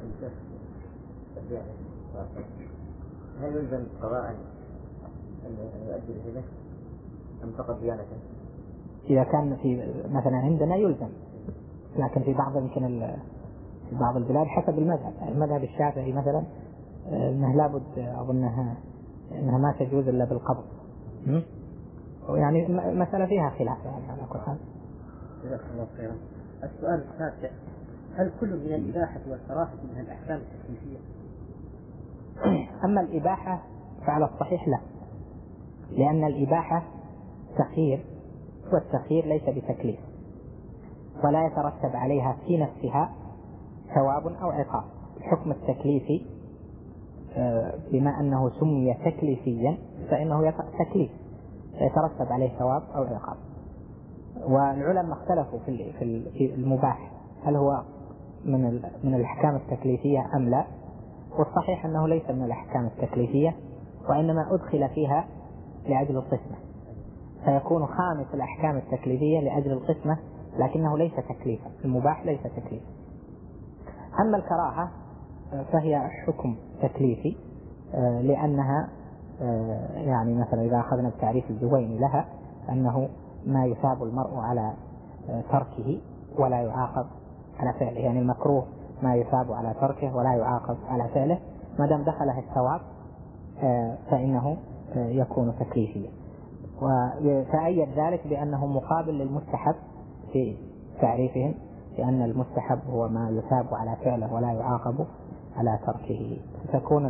هل يلزم قضاء أن يؤدي الهبة أم فقط ديانة؟ إذا كان في مثلا عندنا يلزم، لكن في بعض يمكن في بعض البلاد حسب المذهب الشافعي مثلا أنه لابد أظنها أنها ما تجوز إلا بالقبض، يعني مسألة فيها خلاف يعني على كل حال. جزاك الله خيرا. السؤال التاسع: هل كل من الإباحة والكراهة من الأحكام التكليفية؟ أما الإباحة فعلى الصحيح لا، لأن الإباحة تخيير، والتخيير ليس بتكليف، ولا يترتب عليها في نفسها ثواب أو عقاب. الحكم التكليفي بما أنه سمي تكليفيا فإنه تكليف يترتب عليه ثواب أو عقاب. والعلماء اختلفوا في المباح هل هو من الأحكام التكليفية أم لا، والصحيح أنه ليس من الأحكام التكليفية، وإنما أدخل فيها لأجل القسمة، فيكون خامس الأحكام التكليفية لأجل القسمة، لكنه ليس تكليفا، المباح ليس تكليفا. أما الكراهة فهي حكم تكليفي، لأنها يعني مثلا إذا أخذنا بتعريف الجويني لها أنه ما يثاب المرء على تركه ولا يعاقب على فعله، يعني المكروه ما يثاب على تركه ولا يعاقب على فعله، ما دام دخله الثواب فإنه يكون تكليفيا. وتأيد ذلك بأنه مقابل للمستحب في تعريفهم، لأن المستحب هو ما يثاب على فعله ولا يعاقب على تركه، فتكون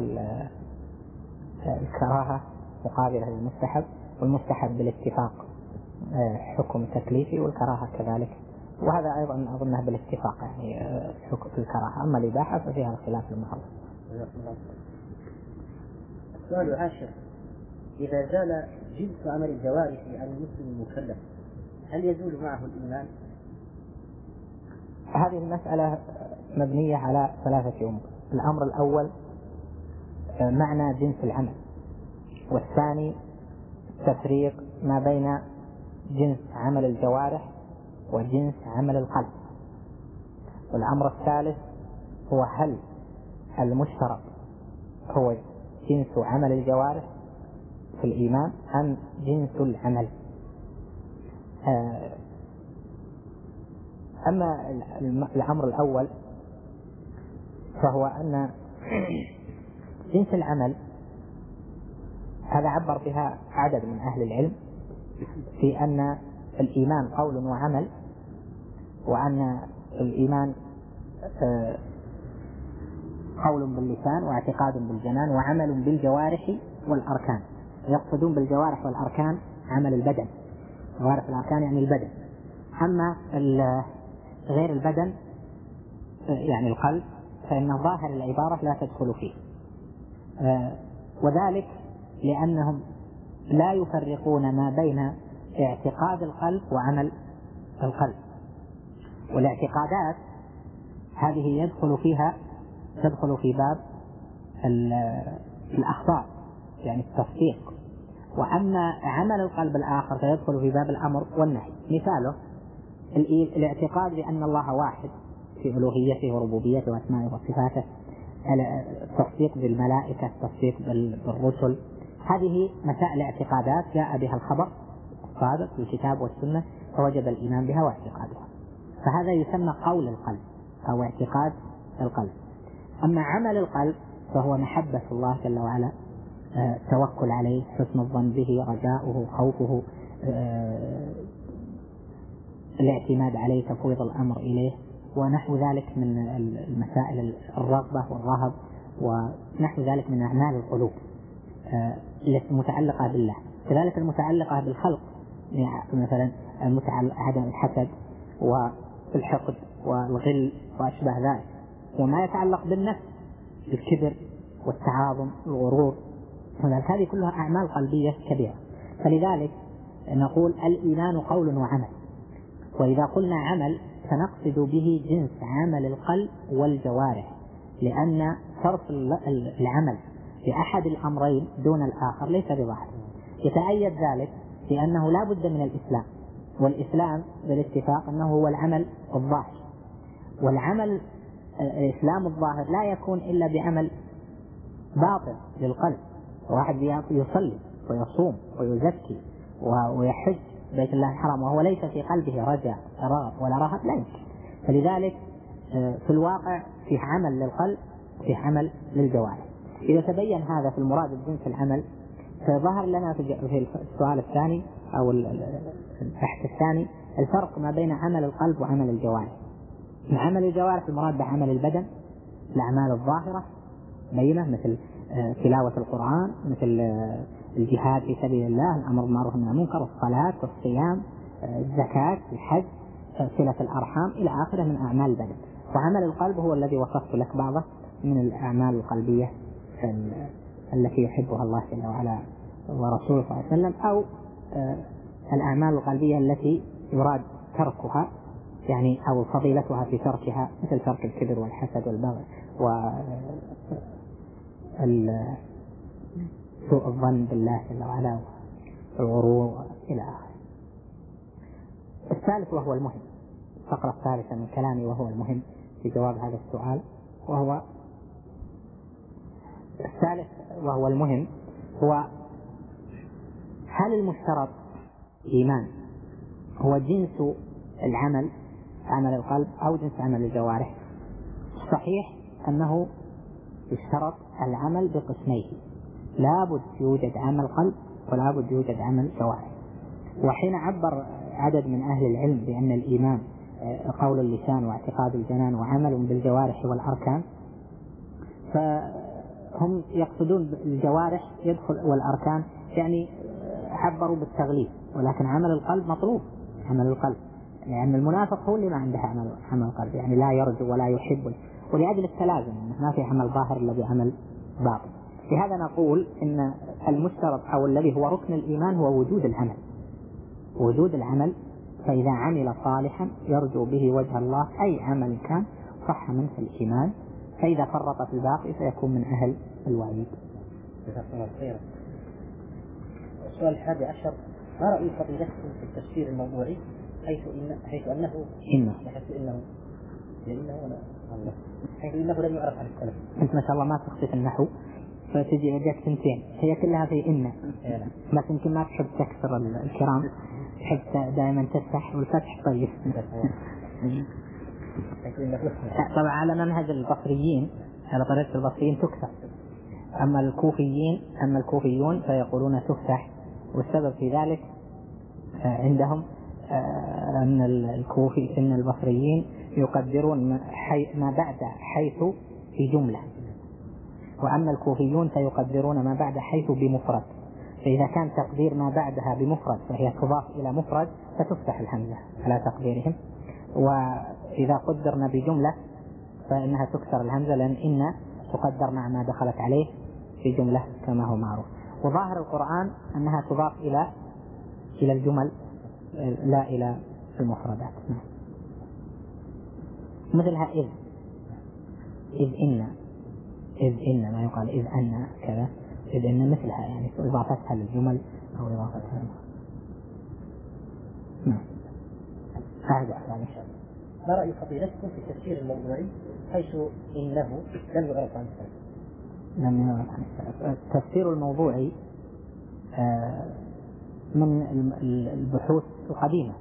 الكراهة مقابلة للمستحب، والمستحب بالاتفاق حكم تكليفي، والكراهة كذلك، وهذا أيضا أظنه بالاتفاق يعني حكم في الكراهة. أما الإباحة ففيها الخلاف المعروف. السؤال العاشر: إذا زال جنس عمل الجوارح عن المسلم المكلف هل يزول معه الإيمان؟ هذه المسألة مبنية على 3 أمور. الأمر الأول معنى جنس العمل، والثاني تفريق ما بين جنس عمل الجوارح وجنس عمل القلب، والأمر الثالث هو هل المشترك هو جنس عمل الجوارح في الإيمان أم جنس العمل. أما الأمر الأول فهو أن جنس العمل هذا عبر بها عدد من أهل العلم في أن الإيمان قول وعمل، وأن الإيمان قول باللسان واعتقاد بالجنان وعمل بالجوارح والأركان. يقصدون بالجوارح والأركان عمل البدن، جوارح الأركان يعني البدن. أما غير البدن يعني القلب فإن ظاهر العبارة لا تدخل فيه، وذلك لأنهم لا يفرقون ما بين اعتقاد القلب وعمل القلب. والاعتقادات هذه يدخل فيها تدخل في باب الأخبار يعني التصديق، وأما عمل القلب الآخر فيدخل في باب الأمر والنهي. مثاله الاعتقاد بأن الله واحد في ألوهيته وربوبيته وأسمائه وصفاته، التصديق بالملائكة، التصديق بالرسل، هذه مسائل اعتقادات جاء بها الخبر الصادق في الكتاب والسنة فوجب الإيمان بها واعتقادها، فهذا يسمى قول القلب أو اعتقاد القلب. أما عمل القلب فهو محبة الله جل وعلا، التوكل عليه، حسن الظن به، رجاؤه، خوفه، الاعتماد عليه، تفويض الأمر إليه، ونحو ذلك من المسائل الرغبة والرهب ونحو ذلك من أعمال القلوب المتعلقة بالله. كذلك المتعلقة بالخلق، مثلا عدم الحسد والحقد والغل وأشبه ذلك، وما يتعلق بالنفس، الكبر والتعاظم والغرور، هذه كلها أعمال قلبية كبيرة. فلذلك نقول الإيمان قول وعمل، وإذا قلنا عمل فنقصد به جنس عمل القلب والجوارح، لأن صرف العمل لأحد الأمرين دون الآخر ليس بظاهر. يتأيد ذلك لأنه لا بد من الإسلام، والإسلام بالاتفاق أنه هو العمل الظاهر، والعمل الإسلام الظاهر لا يكون إلا بعمل باطن للقلب. واحد يصلي ويصوم ويزكي ويحج بيت الله الحرام وهو ليس في قلبه رجاء ولا رهب لا يمكن. فلذلك في الواقع في عمل للقلب في عمل للجوارح. إذا تبين هذا في المراد بجنس العمل فظهر لنا في السؤال الثاني أو البحث الثاني الفرق ما بين عمل القلب وعمل الجوارح. عمل الجوارح المراد بعمل البدن، الأعمال الظاهرة بينة مثل تلاوة القرآن، مثل الجهاد في سبيل الله، الأمر بالمعروف والنهي عن المنكر، الصلاة والصيام، الزكاة، الحج، صلة الأرحام إلى آخره من أعمال البدن. وعمل القلب هو الذي وصفت لك بعضه من الأعمال القلبية التي يحبها الله جل وعلا ورسوله صلى الله عليه وسلم، أو الأعمال القلبية التي يراد تركها يعني أو فضيلتها في تركها، مثل ترك الكبر والحسد والبغي سوء الظن بالله جل وعلا والغرور إلى آخره. الثالث وهو المهم، الفقرة الثالثة من كلامي وهو المهم في جواب هذا السؤال، وهو الثالث وهو المهم هو هل المشترط إيمان هو جنس العمل عمل القلب أو جنس عمل الجوارح؟ صحيح أنه يشترط العمل بقسميه، لا بد يوجد عمل قلب ولا بد يوجد عمل جوارح. وحين عبر عدد من أهل العلم بأن الإيمان قول اللسان واعتقاد الجنان وعمل بالجوارح والأركان، فهم يقصدون الجوارح يدخل والأركان، يعني عبروا بالتغليب، ولكن عمل القلب مطلوب. عمل القلب يعني المنافق هو اللي ما عنده عمل القلب، يعني لا يرجو ولا يحب، ولأجل التلازم ما في عمل ظاهر إلا بعمل باطن. لهذا نقول إن المشترط أو الذي هو ركن الإيمان هو وجود العمل، فإذا عمل صالحا يرجو به وجه الله أي عمل كان صح منه الإيمان، فإذا فرط في الباقي فيكون من أهل الوعيد. جزاكم الله خيرا. السؤال 11: ما رأي فضيلتكم في التفسير الموضوعي حيث أنه لم يعرف عن السلف؟ أنت ما شاء الله ما تخطي في النحو، فتجي وجهك سنتين هي كلها في إن، بس يمكن ما تحب تكسر الكرام، تحب دائما تفتح والفتح طيب. طبعا على منهج البصريين، على طريقة البصريين تكسر، أما الكوفيون فيقولون تفتح، والسبب في ذلك عندهم أن الكوفي إن البصريين يقدرون ما بعد حيث في جملة، وأما الكوفيون فيقدرون ما بعد حيث بمفرد، فإذا كان تقدير ما بعدها بمفرد فهي تضاف إلى مفرد فتفتح الهمزة على تقديرهم، وإذا قدرنا بجملة فإنها تكسر الهمزة، لأن إن تقدر مع ما دخلت عليه في جملة كما هو معروف. وظاهر القرآن أنها تضاف إلى الجمل لا إلى المفردات، مثلها إذ إن إذ إن، ما يقال إذ أن كذا، إذ إن مثلها يعني إضافتها للجمل أو إضافتها. أعد إن شاء الله. ما رأي فضيلتكم في التفسير الموضوعي حيث إنه لم يعرف عن السلف؟ لم يعرف عن السلف. التفسير الموضوعي من البحوث القديمة،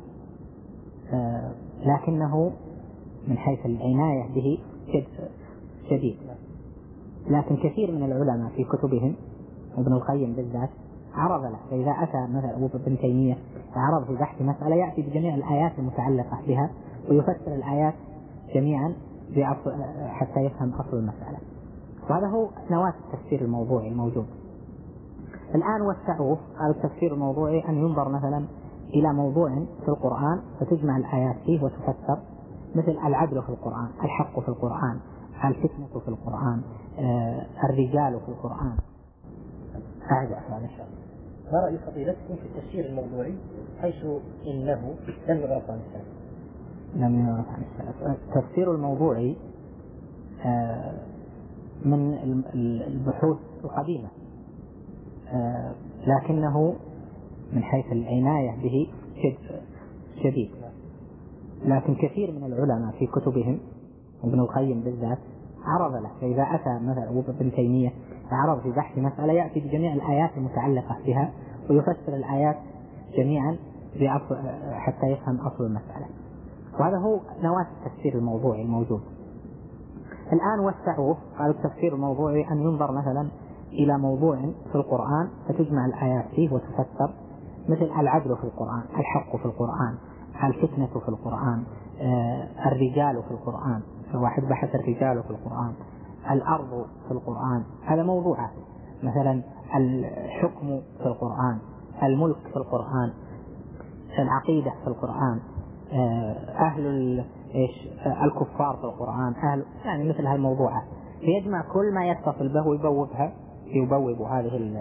لكنه من حيث العناية به شديد. لكن كثير من العلماء في كتبهم، ابن القيم بالذات عرض له، فإذا أتى مثلا ابن تيمية عرض في بحث مسألة يأتي بجميع الآيات المتعلقة بها ويفسر الآيات جميعا حتى يفهم أصل المسألة. وهذا هو نواة التفسير الموضوعي الموجود الآن. وسعوه قالوا التفسير الموضوعي أن ينظر مثلا إلى موضوع في القرآن فتجمع الآيات فيه وتفسر، مثل العدل في القرآن، الحق في القرآن، الفتنة في القرآن، الرجال في القرآن. أعد إن شاء الله. ما رأي فضيلتكم في التفسير الموضوعي حيث إنه لم يعرف عن السلف؟ لم يعرف عن السلف. التفسير الموضوعي من البحوث القديمة، لكنه من حيث العناية به شديد. لكن كثير من العلماء في كتبهم، ابن القيم بالذات عرض له، فإذا أتى مثلا ابن تيمية عرض في بحث مسألة يأتي بجميع الآيات المتعلقة بها ويفسر الآيات جميعا حتى يفهم أصل المسألة. وهذا هو نواة التفسير الموضوعي الموجود الآن. وسعوه قالوا التفسير الموضوعي أن ينظر مثلا إلى موضوع في القرآن فتجمع الآيات فيه وتفسر، مثل العدل في القرآن، الحق في القرآن، الفتنة في القرآن، الرجال في القرآن، واحد بحث الرجال في القرآن، الأرض في القرآن، هذا موضوعات. مثلا الحكم في القرآن، الملك في القرآن، العقيدة في القرآن، الكفار في القرآن، يعني مثل هالموضوعات. فيجمع كل ما يتصل به ويبوب هذه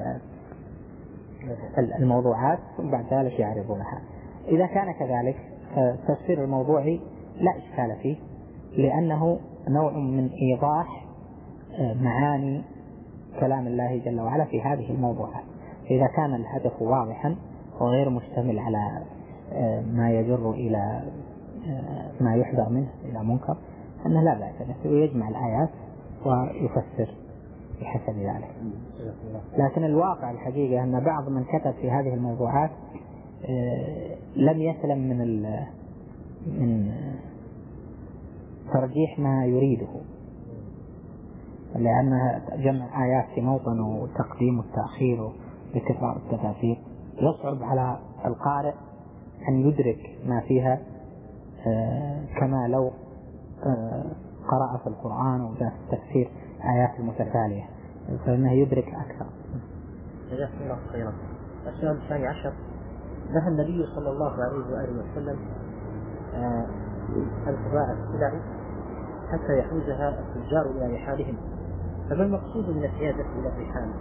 الموضوعات ثم بعد ذلك يعرضونها. إذا كان كذلك التفسير الموضوعي لا إشكال فيه، لأنه نوع من إيضاح معاني كلام الله جل وعلا في هذه الموضوعات. إذا كان الهدف واضحا وغير مشتمل على ما يجر إلى ما يحذر منه إلى منكر، أنه لا بأس به ويجمع الآيات ويفسر بحسب ذلك. لكن الواقع الحقيقة أن بعض من كتب في هذه الموضوعات لم يسلم من ترجيح ما يريده، لأن جمع آيات في موطن وتقديم والتأخير وتكرار التفاسير يصعب على القارئ أن يدرك ما فيها كما لو قرأ في القرآن وجاء في التفسير آيات المتتالية، فإنه يدرك أكثر. جزاكم الله خيرا. السؤال الثاني عشر: نهى النبي صلى الله عليه وآله وسلم أن تباع السلع حتى يحوزها التجار إلى رحالهم، فما المقصود من الحيازة إلى الرحال؟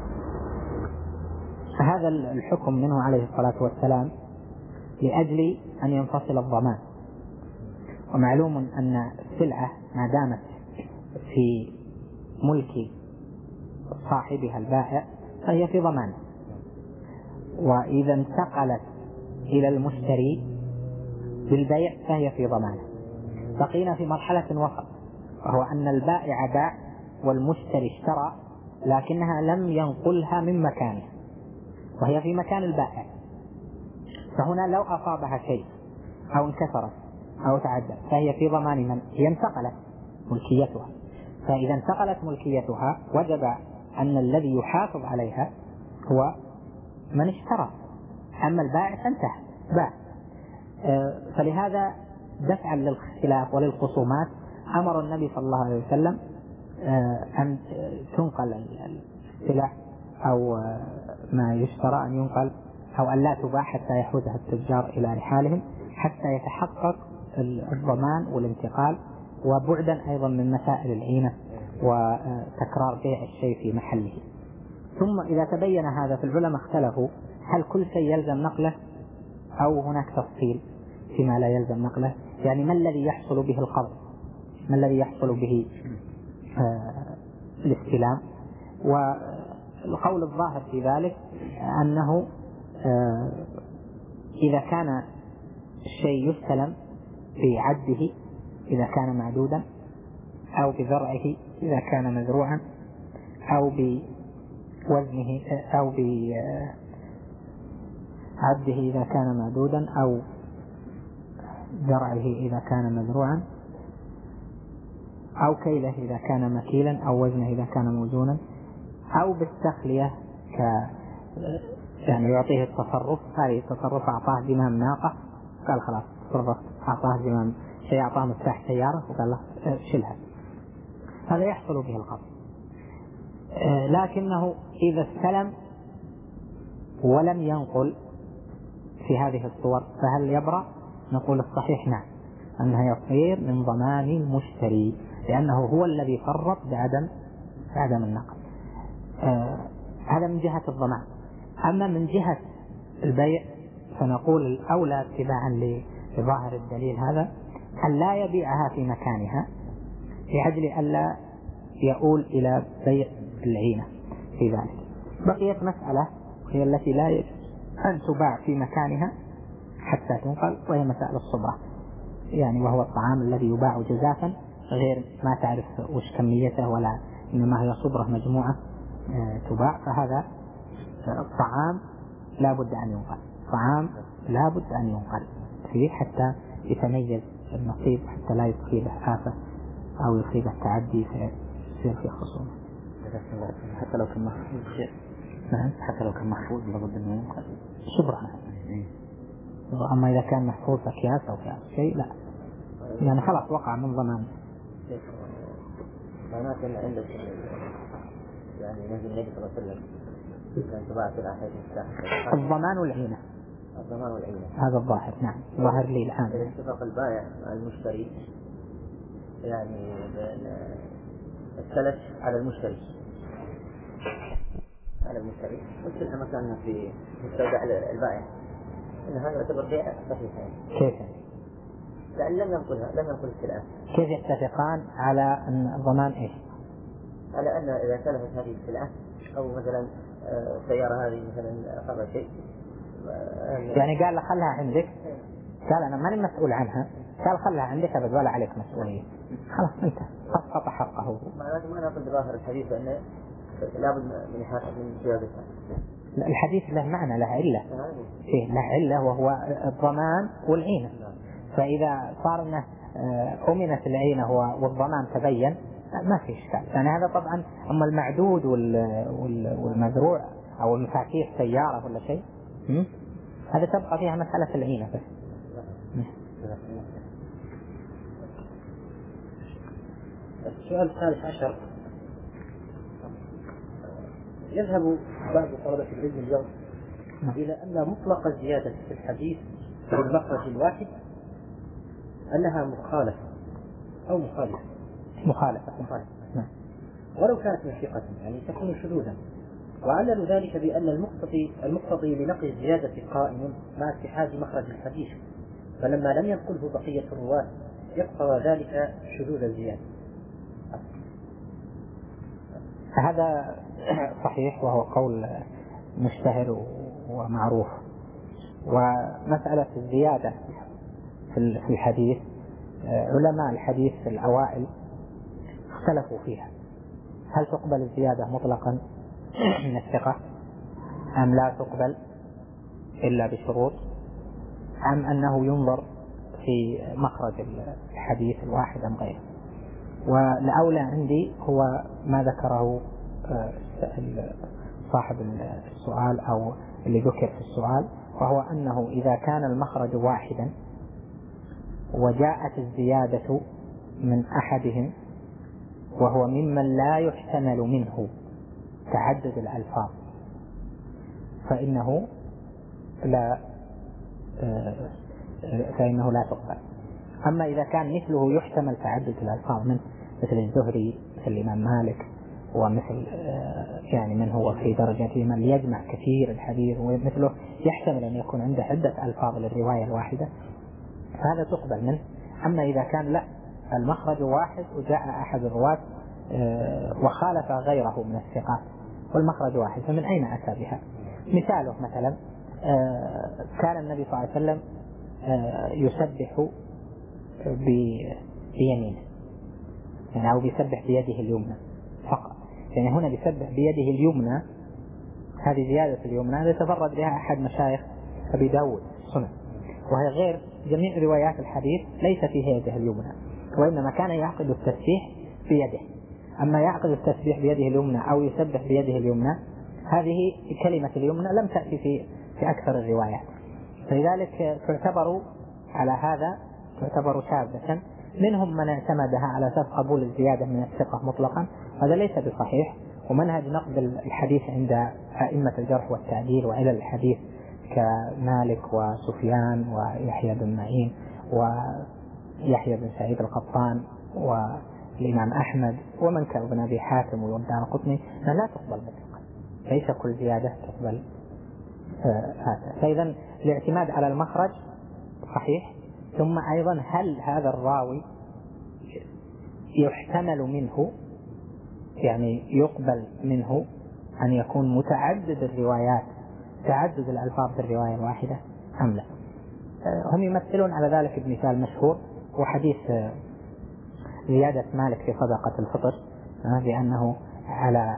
هذا الحكم منه عليه الصلاة والسلام لأجل أن ينفصل الضمان. ومعلوم أن السلعة ما دامت في ملك صاحبها البائع فهي في ضمان، وإذا انتقلت إلى المشتري بالبيع فهي في ضمانه. بقينا في مرحلة وسط، وهو أن البائع باع والمشتري اشترى، لكنها لم ينقلها من مكانه وهي في مكان البائع. فهنا لو أصابها شيء أو انكسرت أو تعدت فهي في ضمان من؟ هي انتقلت ملكيتها. فإذا انتقلت ملكيتها وجب أن الذي يحافظ عليها هو من اشترى، أما البائع فانتهى باع. فلهذا دفعا للخلاف وللخصومات أمر النبي صلى الله عليه وسلم أن تنقل السلع أو ما يشترى أن ينقل أو أن لا تباع حتى يحوزها التجار إلى رحالهم حتى يتحقق الضمان والانتقال، وبعدا أيضا من مسائل العينة وتكرار بيع الشيء في محله. ثم إذا تبين هذا فالعلماء اختلفوا هل كل شيء يلزم نقله أو هناك تفصيل فيما لا يلزم نقله، يعني ما الذي يحصل به القبض، ما الذي يحصل به الاستلام. والقول الظاهر في ذلك أنه إذا كان الشيء يستلم بعده إذا كان معدودا، أو بذرعه إذا كان مزروعا، أو بوزنه أو بعده إذا كان معدودا، أو ذرعه إذا كان مزروعا، أو كيله إذا كان مكيلا، أو وزنه إذا كان موزونا، أو بالتخلية يعني يعطيه التصرف، هذه التصرف أعطاه زمام ناقة قال خلاص تصرف، أعطاه زمام شيء، أعطاه مفتاح سيارة وقال له شلها، هذا يحصل به القبض. لكنه إذا استلم ولم ينقل في هذه الصور فهل يبرأ؟ نقول الصحيح نعم، أنها يصير من ضمان المشتري، لأنه هو الذي فرط بعدم النقل. هذا من جهة الضمان. أما من جهة البيع فنقول الأولى اتباعا لظاهر الدليل هذا أن لا يبيعها في مكانها لأجل ألا يؤول إلى بيع العينة في ذلك. بقيت مسألة هي التي لا يجوز أن تباع في مكانها حتى تنقل، وهي مسألة الصبرة، يعني وهو الطعام الذي يباع جزافا غير ما تعرف وش كميته ولا إنما هي صبرة مجموعة تباع، فهذا الطعام لا بد أن ينقل، طعام لا بد أن ينقل فيه حتى يتميز النصيب، حتى لا يصيبه آفة أو يصيبه تعدي فيصير في خصومة. حتى لو كان محفوظ شيء. نعم، حتى لو كان محفوظ لابد أنه ينقل صبرة. أما إذا كان محفوظ أكياس أو شيء لا، يعني خلاص وقع من ضمان. معناته أن عندك يعني نهج النبي صلى الله عليه وسلم كان تباع في الأحاديث الضمان والعينة، الضمان والعينة هذا الظاهر. نعم، ظاهر لي الآن. اتفق البائع مع المشتري يعني السلف على المشتري والسلحة مكانها في مستودع البائع، إن هذا يعتبر بيع صحيح. كيف؟ لأن لم ينقل السلعة. كيف يتفقان على أن الضمان إيش؟ على أن إذا سلفت هذه السلعة أو مثلا سيارة هذه مثلا أخذ شيء يعني قال له خلها عندك، قال أنا ماني مسؤول عنها، قال خلها عندك أبد ولا عليك مسؤولية، خلاص أنت أسقط حقه. معناته ما نقول بظاهر الحديث بأن لابد من إحاطة من جوابها. الحديث له معنى، له علة، له علة وهو الضمان والعينة. فإذا صار أنه أمنت العينة والضمان تبين ما في إشكال. يعني هذا طبعا أما المعدود والمزروع أو المفاتيح سيارة ولا شيء هذا تبقى فيها مسألة العينة بس. السؤال الثالث عشر: يذهب بعض طلبة العلم اليوم إلى أن مطلق الزيادة في الحديث بالمخرج الواحد أنها مخالفة ولو كانت موثقة، يعني تكون شذوذا، وعللوا ذلك بأن المقتضي لنقل الزيادة قائم مع اتحاد مخرج الحديث، فلما لم ينقله بقية الرواة يقتضى ذلك شذوذ الزيادة. هذا صحيح وهو قول مشتهر ومعروف. ومسألة الزيادة في الحديث علماء الحديث في الأوائل اختلفوا فيها، هل تقبل الزيادة مطلقا من الثقة أم لا تقبل إلا بشروط، أم أنه ينظر في مخرج الحديث الواحد أم غيره. والأولى عندي هو ما ذكره صاحب السؤال أو اللي ذكر في السؤال، وهو أنه إذا كان المخرج واحدا وجاءت الزيادة من أحدهم وهو ممن لا يحتمل منه تعدد الألفاظ فإنه لا تقبل. أما إذا كان مثله يحتمل تعدد الألفاظ منه مثل الزهري مثل الإمام مالك ومثل يعني من هو في درجة من يجمع كثير الحديث ومثله يحتمل أن يكون عنده عدة ألفاظ للرواية الواحدة فهذا تقبل منه. أما إذا كان لا المخرج واحد وجاء أحد الرواة وخالف غيره من الثقات والمخرج واحد، فمن أين أتى بها؟ مثاله مثلا كان النبي صلى الله عليه وسلم يسبح بيمينه، يعني أو بيسبح بيده اليمنى فقط، يعني هنا بيسبح بيده اليمنى، هذه زيادة اليمنى، هذا تفرد بها أحد مشايخ أبي داود السنن، وهي غير جميع روايات الحديث ليس فيها يده اليمنى، وإنما كان يعقد التسبيح بيده. أما يعقد التسبيح بيده اليمنى أو يسبح بيده اليمنى، هذه كلمة اليمنى لم تأتي في أكثر الروايات، فلذلك تعتبر على هذا تعتبر شاذة. منهم من اعتمدها على أساس قبول الزيادة من الثقة مطلقا، هذا ليس بصحيح، ومنهج نقد الحديث عند أئمة الجرح والتعديل وعلل الحديث كمالك وسفيان ويحيى بن معين ويحيى بن سعيد القطان والإمام أحمد ومن كابن أبي حاتم والدارقطني لا تقبل مطلقا، ليس كل زيادة تقبل هذا. فإذا الاعتماد على المخرج صحيح. ثم أيضا هل هذا الراوي يحتمل منه، يعني يقبل منه أن يكون متعدد الروايات، تعدد الألفاظ في الرواية الواحدة أم لا؟ هم يمثلون على ذلك بمثال مشهور وحديث زيادة مالك في صدقة الفطر، بأنه على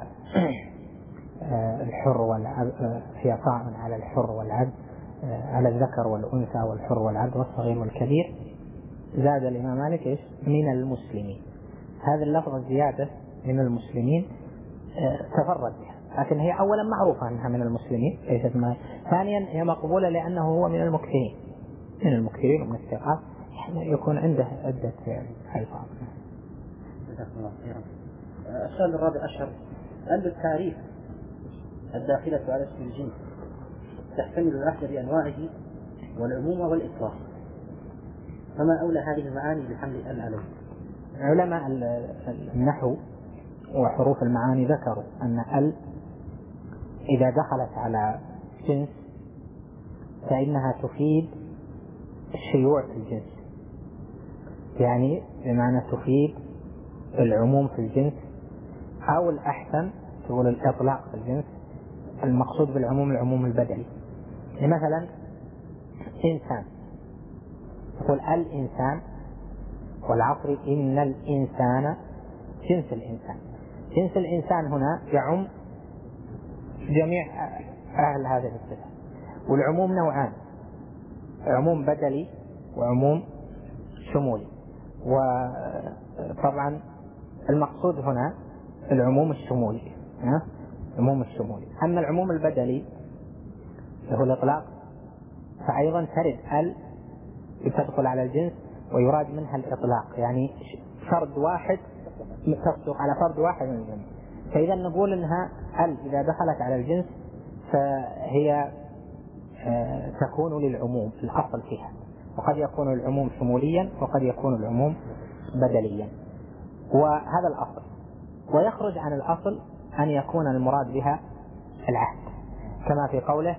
الحر والعبد، هي طاعة على الحر والعبد، على الذكر والأنثى والحر والعبد والصغير والكبير، زاد الإمام مالك إيش؟ من المسلمين. هذا اللفظ الزيادة من المسلمين تفرد بها، لكن هي أولا معروفة أنها من المسلمين ليست ما. ثانيا هي مقبولة لأنه هو من المكثرين، من المكثرين ومن الثقات، يكون عنده عدة ألفاظ. جزاكم الله خيرا. السؤال الرابع عشر: عند التعريف الداخلة على اسم الجنس تحتمل العهد بأنواعه والعموم والإطلاق، فما أولى هذه المعاني بحمل ال عليه؟ علماء النحو وحروف المعاني ذكروا أن ال إذا دخلت على جنس فإنها تفيد الشيوع في الجنس، يعني بمعنى تفيد العموم في الجنس، أو الأحسن تقول الإطلاق في الجنس. المقصود بالعموم العموم البدلي، يعني مثلا إنسان تقول الإنسان، والعصر إن الإنسان جنس الإنسان. جنس الإنسان هنا يعم جميع أهل هذه الصفة، والعموم نوعان: عموم بدلي وعموم شمولي. وطبعا المقصود هنا العموم الشمولي، العموم الشمولي. أما العموم البدلي هو الإطلاق، فأيضا ترد ال تدخل على الجنس ويراد منها الإطلاق، يعني فرد واحد تصدق على فرد واحد من الجنس. فإذا نقول إنها ال إذا دخلت على الجنس فهي تكون للعموم الأصل فيها، وقد يكون العموم شموليا وقد يكون العموم بدليا، وهذا الأصل. ويخرج عن الأصل أن يكون المراد بها العهد، كما في قوله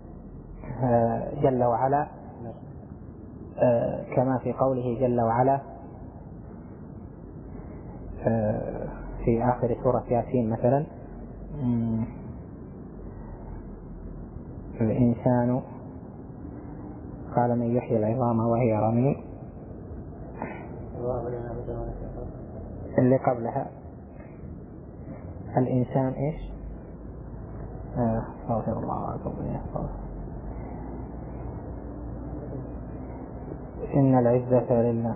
جل وعلا، كما في قوله جل وعلا في آخر سورة ياسين مثلا: الإنسان قال من يحيي العظام وهي رميم، اللي قبلها الإنسان إيش؟ استغفر الله وأتوب إليه. إن العزة لله.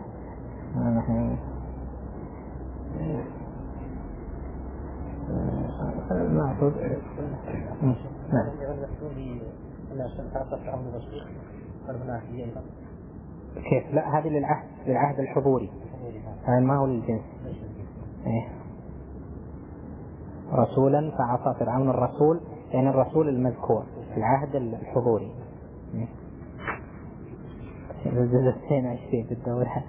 كيف؟ لا، هذه للعهد الحضوري، هذا ما هو للجنس. رسولا فعصى فرعون الرسول، يعني الرسول المذكور في العهد الحضوري. الجزء 20 بالدورة.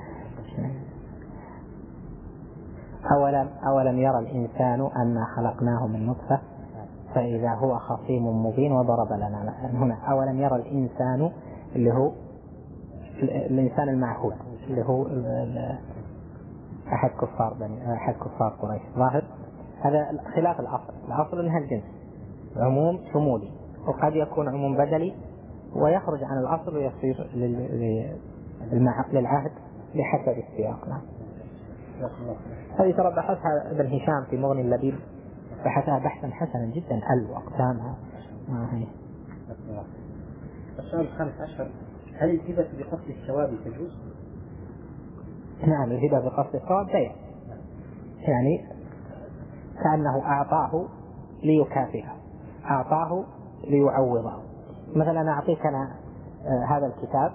أولم يرى الإنسان أنا خلقناه من نطفة فإذا هو خصيم مبين وضرب لنا. هنا أولم يرى الإنسان اللي هو الإنسان المعهود، اللي هو أحد كفار قريش ظاهر. هذا خلاف الأصل أنها الجنس عموم شمولي، وقد يكون عموم بدلي ويخرج عن الأصل ويصير للعهد بحسب السياق. نعم. هذه ترى بحثها ابن هشام في مغني اللبيب، بحثها بحثا حسنا جدا، وأقسامها ما هي. السؤال 15: هل الهبة بقصد الثواب تجوز؟ نعم، الهبة بقصد الثواب بيع، يعني كأنه أعطاه ليكافئه، أعطاه ليعوضه. مثلا أعطيك أنا هذا الكتاب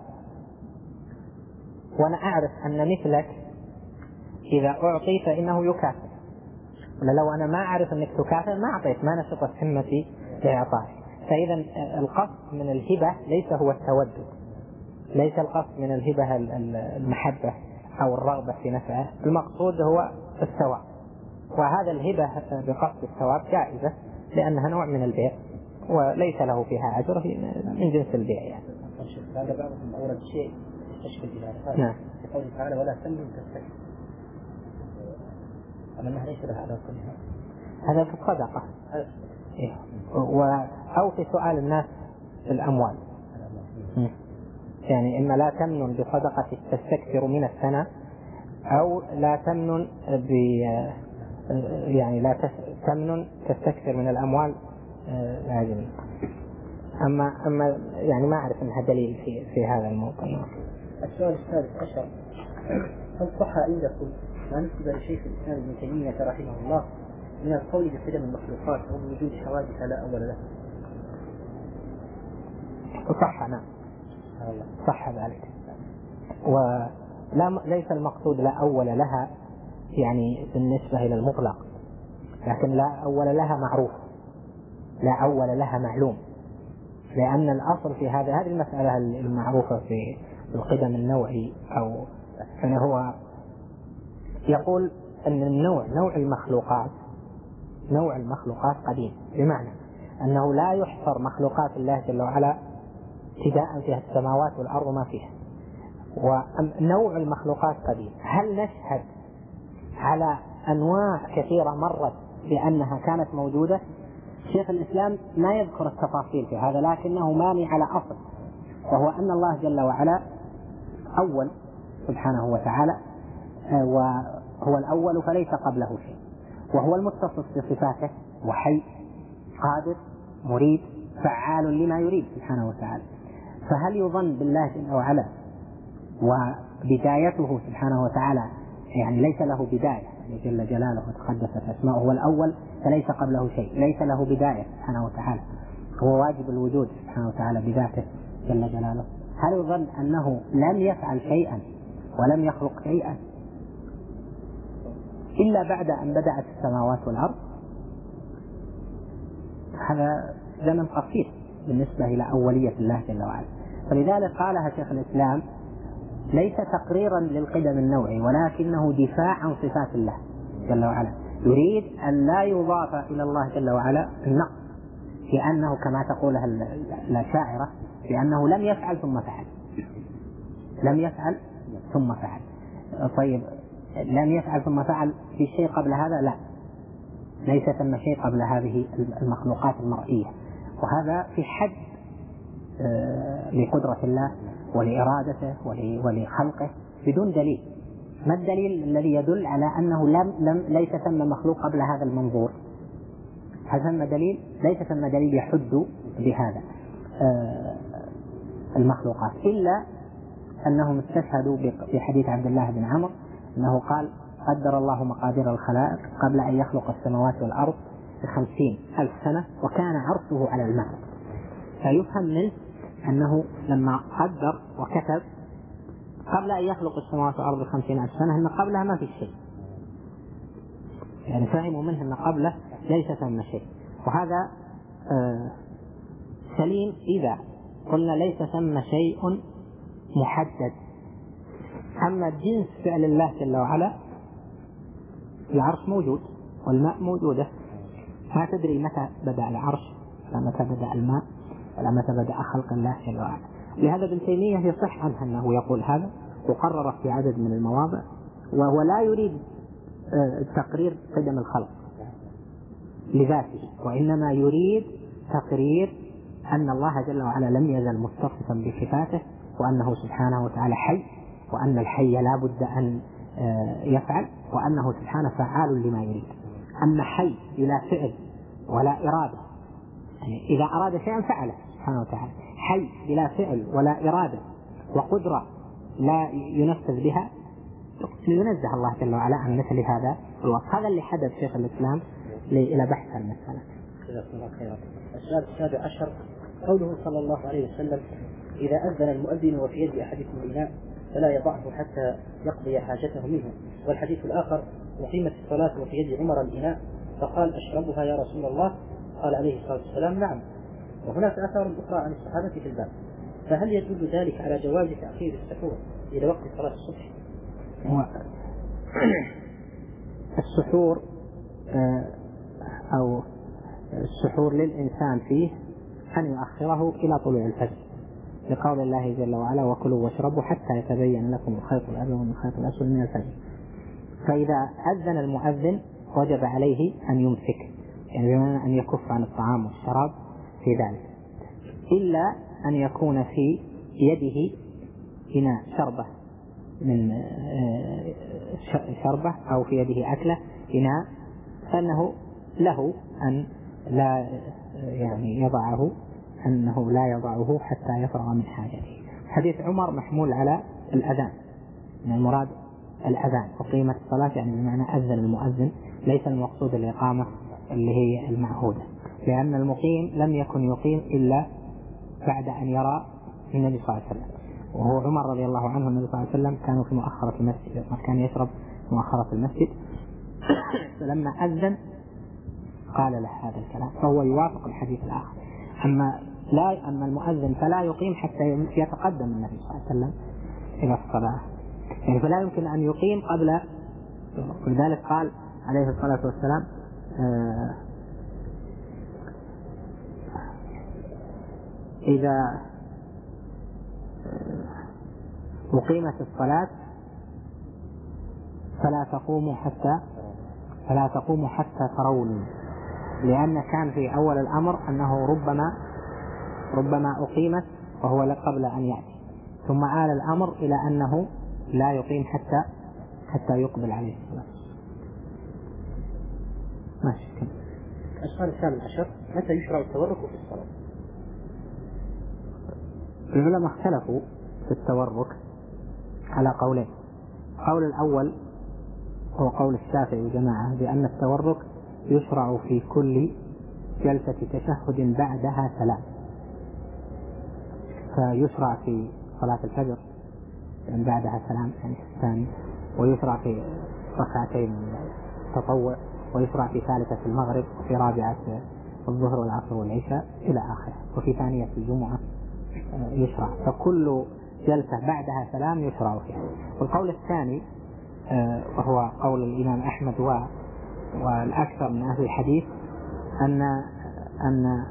وأنا أعرف أن مثلك إذا أعطي فإنه يكافئ، ولا لو أنا ما أعرف أنك تكافئ ما أعطيت، ما نشطت همتي لإعطائك. فإذا القصد من الهبة ليس هو التودد، ليس القصد من الهبة المحبة أو الرغبة في نفعه، المقصود هو الثواب. وهذا الهبة بقصد الثواب جائزة لأنها نوع من البيع وليس له فيها أجر من جنس البيع يعني. هذا بعضهم أورد شيء يستشكل إلى هذا. نعم. يقول تعالى: ولا تمنن تستكثر. أما ليس لها على كلها. هذا في الصدقة أو في سؤال الناس في الأموال. يعني إما لا تمنن بصدقة تستكثر من السنة، أو لا تمنن يعني لا تمنن تستكثر من الأموال لازم. أما يعني ما أعرف أنها دليل في هذا الموضوع. السؤال 16: هل صح عندكم ما نسب لشيخ الإسلام ابن تيمية رحمه الله من القول بقدم المخلوقات أو بوجود حوادث لا أول لها؟ صح، نعم، صح ذلك. ليس المقصود لا أول لها يعني بالنسبة إلى المطلق، لكن لا أول لها معروف، لا أول لها معلوم، لأن الأصل في هذه المسألة المعروفة في القدم النوعي، أو أنه هو يقول أن نوع المخلوقات قديم، بمعنى أنه لا يحصر مخلوقات الله جل وعلا ابتداء فيها السماوات والأرض ما فيها، ونوع المخلوقات قديم. هل نشهد على أنواع كثيرة مرت بأنها كانت موجودة؟ شيخ الإسلام ما يذكر التفاصيل في هذا، لكنه ماني على أصل، وهو أن الله جل وعلا أول سبحانه وتعالى، وهو الأول فليس قبله شيء، وهو المتصف بصفاته، وحي، قادر، مريد، فعال لما يريد سبحانه وتعالى. فهل يظن بالله جل وعلا وبدايته سبحانه وتعالى يعني ليس له بداية، يعني جل جلاله وتقدست أسماؤه، هو الأول فليس قبله شيء، ليس له بداية سبحانه وتعالى، هو واجب الوجود سبحانه وتعالى بذاته جل جلاله. هل يظن أنه لم يفعل شيئا ولم يخلق شيئا إلا بعد أن بدأت السماوات والأرض؟ هذا زمن قصير بالنسبة إلى أولية الله جل وعلا. فلذلك قالها شيخ الإسلام ليس تقريرا للقدم النوعي، ولكنه دفاع عن صفات الله جل وعلا، يريد أن لا يضاف إلى الله جل وعلا النقص، لأنه كما تقولها الأشاعرة بأنه لم يفعل ثم فعل، لم يفعل ثم فعل. طيب لم يفعل ثم فعل في شيء قبل هذا؟ لا، ليس ثم شيء قبل هذه المخلوقات المرئية، وهذا في حد لقدرة الله ولإرادته ولخلقه بدون دليل. ما الدليل الذي يدل على أنه ليس ثم مخلوق قبل هذا المنظور؟ هل ثم دليل؟ ليس ثم دليل يحد بهذا المخلوقات، إلا أنهم استشهدوا بحديث عبد الله بن عمرو أنه قال: قدر الله مقادير الخلائق قبل أن يخلق السماوات والأرض ب50,000 سنة وكان عرشه على الماء. فيفهم منه أنه لما قدر وكتب قبل أن يخلق السماوات والأرض ب50,000 سنة أن قبلها ما في شيء، يعني فهموا منه أن قبله ليس ثم شيء. وهذا سليم إذا قلنا ليس ثم شيء محدد. أما جنس فعل الله جل وعلا، العرش موجود والماء موجودة، ما تدري متى بدأ العرش ولا متى بدأ الماء ولا متى بدأ خلق الله جل وعلا. لهذا ابن تيمية يصح عنه أنه يقول هذا، وقرر في عدد من المواضع وهو لا يريد تقرير قدم الخلق لذاته، وإنما يريد تقرير أن الله جل وعلا لم يزل متصفا بصفاته، وأنه سبحانه وتعالى حي، وأن الحي لا بد أن يفعل، وأنه سبحانه فعال لما يريد. أما حي بلا فعل ولا إرادة، يعني إذا أراد شيئا فعله سبحانه وتعالى، حي بلا فعل ولا إرادة وقدرة لا ينفذ بها، لينزه الله جل وعلا عن مثل هذا الوصف. هذا اللي حدث شيخ الإسلام إلى بحث المسألة. السؤال السابع عشر قوله صلى الله عليه وسلم: إذا أذن المؤذن وفي يد أحدكم الإناء فلا يضعه حتى يقضي حاجته منه. والحديث الآخر: وقيمت الصلاة وفي يد عمر الإناء فقال: أشربها يا رسول الله؟ قال عليه الصلاة والسلام: نعم. وهناك آثار أخرى عن الصحابة في الباب، فهل يدل ذلك على جواز تأخير السحور إلى وقت صلاة الصبح؟ السحور أو السحور للإنسان فيه أن يؤخره إلى طلوع الفجر، لقول الله جل وعلا: وكلوا واشربوا حتى يتبين لكم الخيط الأبيض من الخيط الأسود من الفجر. فإذا أذن المؤذن وجب عليه أن يمسك، يعني بمعنى أن يكف عن الطعام والشراب في ذلك، إلا أن يكون في يده إناء شربة من شربة أو في يده أكلة إناء، فإنه له أن لا يعني يضعه، أنه لا يضعه حتى يفرغ من حاجته. حديث عمر محمول على الأذان، يعني المراد الأذان وقيمة الصلاة، يعني بمعنى أذن المؤذن، ليس المقصود الإقامة اللي هي المعهودة، لأن المقيم لم يكن يقيم إلا بعد أن يرى النبي صلى الله عليه وسلم، وهو عمر رضي الله عنه النبي صلى الله عليه وسلم كانوا في مؤخرة المسجد، كان يشرب مؤخرة المسجد فلما أذن قال له هذا الكلام، فهو يوافق الحديث الآخر. أما المؤذن فلا يقيم حتى يتقدم النبي صلى الله عليه وسلم إلى الصلاة، يعني فلا يمكن أن يقيم قبل. ولذلك قال عليه الصلاة والسلام: إذا أقيمت الصلاة فلا تقوموا حتى تروني، لأن كان في أول الأمر أنه ربما أقيمت وهو قبل أن يأتي، ثم آل الأمر إلى أنه لا يقيم حتى يقبل عليه الصلاة. ماشي. السؤال الثامن عشر: متى يشرع التورك في الصلاة؟ العلماء اختلفوا في التورك على قولين. قول الأول هو قول الشافعي وجماعة بأن التورك يشرع في كل جلسة تشهد بعدها سلام، فيشرع في صلاة الفجر يعني بعدها سلام يعني الثاني، ويشرع في ركعتين التطوع، ويشرع في ثالثة المغرب، وفي رابعة الظهر والعصر والعشاء إلى آخره، وفي ثانية الجمعة يشرع، فكل جلسة بعدها سلام يشرع فيها. والقول الثاني وهو قول الإمام أحمد والأكثر من أهل الحديث أن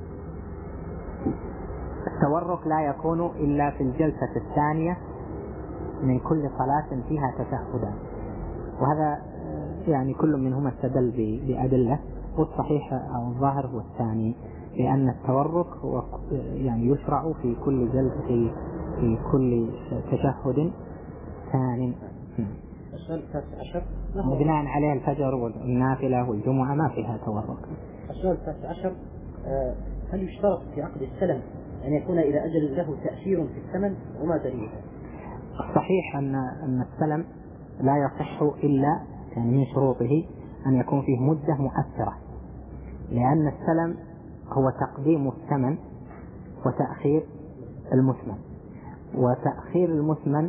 التورك لا يكون إلا في الجلسة الثانية من كل صلاة فيها تشهدان، وهذا يعني كل منهما استدل بأدلة، والصحيح أو الظاهر هو الثاني، لأن التورك يعني يشرع في كل جلسة في كل تشهد ثاني. السؤال التاسع عشر: بناء عليه الفجر والنافلة والجمعة ما فيها تورك. السؤال التاسع عشر: هل يشترط في عقد السلم أن يكون إلى أجل له تأثير في الثمن، وما دليله؟ الصحيح أن السلم لا يصح إلا يعني من شروطه أن يكون فيه مدة مؤثرة، لأن السلم هو تقديم الثمن وتأخير المثمن، وتأخير المثمن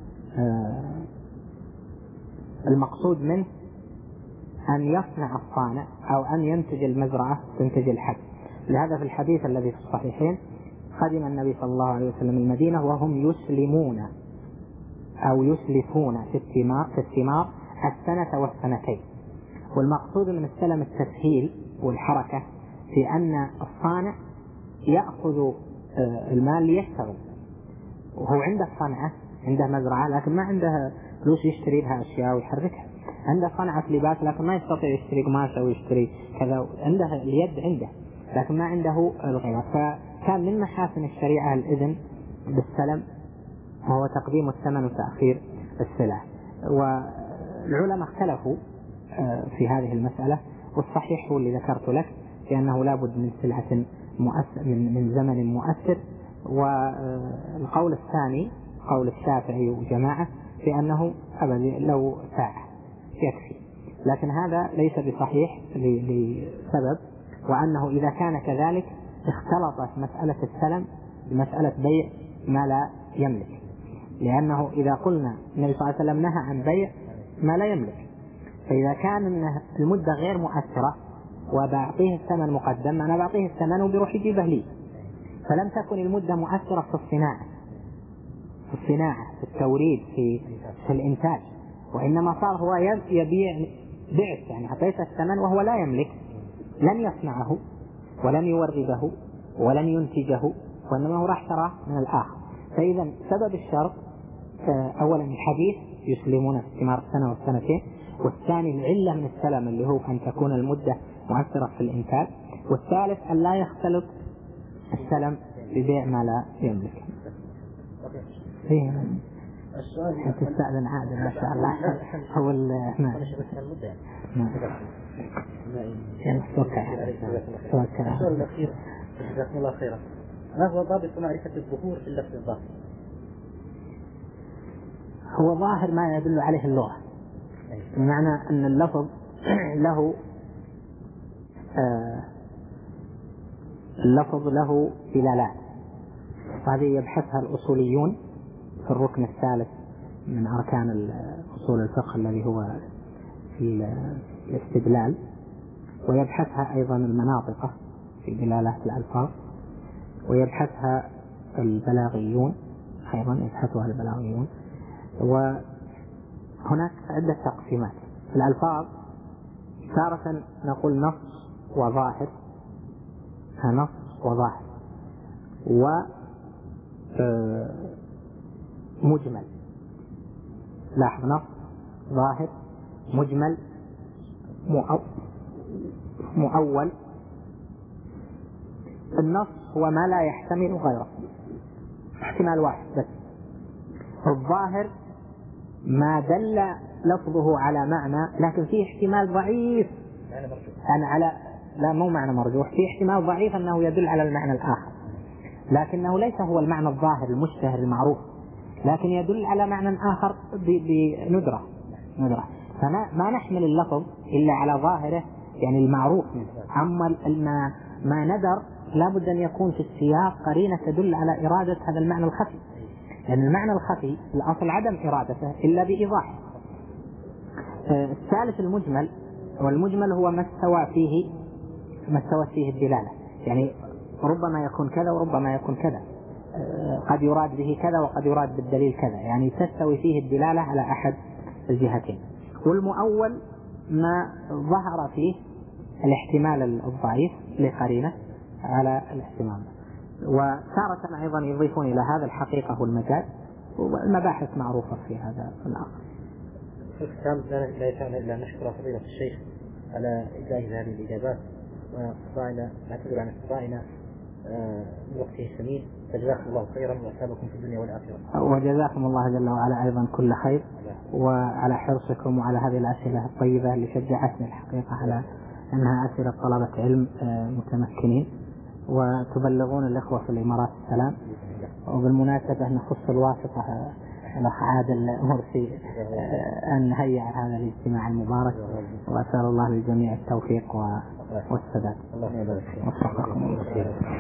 المقصود منه أن يصنع الصانع أو أن ينتج المزرعة تنتج الحب. لهذا في الحديث الذي في الصحيحين: قدم النبي صلى الله عليه وسلم المدينة وهم يسلمون أو يسلفون في الثمار السنة والسنتين. والمقصود من السلم التسهيل والحركة، في أن الصانع يأخذ المال ليشتغل، وهو عند الصنعة عنده مزرعة لكن ما عنده فلوس يشتري لها أشياء ويحركها، عنده صنعة لباس لكن ما يستطيع يشتري قماش أو يشتري كذا، عنده اليد عنده لكن ما عنده الغنى. فكان من محاسن الشريعة الإذن بالسلم وهو تقديم الثمن وتأخير السلع. والعلماء اختلفوا في هذه المسألة، والصحيح هو اللي ذكرت لك لأنه لابد من سلعة مؤثر من زمن مؤثر. والقول الثاني قول الشافعي وجماعة بأنه أبدا لو ساعة يكفي، لكن هذا ليس بصحيح لسبب، وأنه إذا كان كذلك اختلطت مسألة السلم بمسألة بيع ما لا يملك، لأنه إذا قلنا النبي صلى الله عليه وسلم نهى عن بيع ما لا يملك، فإذا كان المدة غير مؤثرة وبعطيه الثمن مقدم أنا بعطيه الثمن وبيروح يجيبه لي، فلم تكن المدة مؤثرة في الصناعة في التوريد في الإنتاج، وإنما صار هو يبيع بعث، يعني أعطيته الثمن وهو لا يملك، لن يصنعه ولن يورده ولن ينتجه، وإنما هو راح اشتراه من الآخر. فإذا سبب الشرط أولا الحديث يسلمون في استمار السنة والسنتين، والثاني العلة من السلم اللي هو أن تكون المدة مؤثرة في الإنتاج، والثالث أن لا يختلط السلم ببيع ما لا يملك. السؤال تستأذن عادل ما شاء الله. هو السؤال الأخير جزاكم الله خيرا، ما هو ضابط معرفة الظهور في اللفظ الظاهر؟ هو ظاهر ما يدل عليه اللغة، بمعنى أن اللفظ له دلالات، هذه يبحثها الأصوليون في الركن الثالث من أركان أصول الفقه الذي هو في الاستدلال، ويبحثها أيضا المناطق في دلالات الألفاظ، ويبحثها البلاغيون أيضا يبحثها البلاغيون. وهناك عدة تقسيمات في الألفاظ، تارة نقول نص وظاهر، نص وظاهر ومجمل. لاحظ، نص ظاهر مجمل مؤول. النص هو ما لا يحتمل غيره، احتمال واحد بس. الظاهر ما دل لفظه على معنى لكن فيه احتمال ضعيف، يعني لا مو معنى مرجوح، فيه احتمال ضعيف أنه يدل على المعنى الآخر، لكنه ليس هو المعنى الظاهر المشتهر المعروف، لكن يدل على معنى آخر بندرة. فما نحمل اللفظ إلا على ظاهره، يعني المعروف منه. أما ما ندر لابد أن يكون في السياق قرينة تدل على إرادة هذا المعنى الخفي، لأن المعنى الخفي الأصل عدم إرادته إلا بإيضاح. الثالث المجمل، والمجمل هو ما استوت فيه الدلالة، يعني ربما يكون كذا وربما يكون كذا، قد يراد به كذا وقد يراد بالدليل كذا، يعني تستوي فيه الدلالة على أحد الجهتين. والمؤول ما ظهر فيه الاحتمال الضعيف لقرينة على الاحتمال. وتارة أيضا يضيفون إلى هذا الحقيقة والمجال، والمباحث معروفة في هذا الأمر. لا يسعنا إلا نشكر فضيلة الشيخ على إبداء هذه الإجابات، ونعتذر عن استطاعنا بوقته الثمين، فجزاكم الله خيرا وأثابكم في الدنيا والآخرة. وجزاكم الله جل وعلا أيضا كل خير، وعلى حرصكم وعلى هذه الأسئلة الطيبة اللي شجعتني الحقيقة على أنها أسئلة طلبة علم متمكنين، وتبلغون الإخوة في الإمارات السلام. وبالمناسبة نخص الواسطة الأخ عادل مرسي أن هيئ هذا الاجتماع المبارك، وأسأل الله للجميع التوفيق والسداد. الله يبارك فيك. وفقكم الله.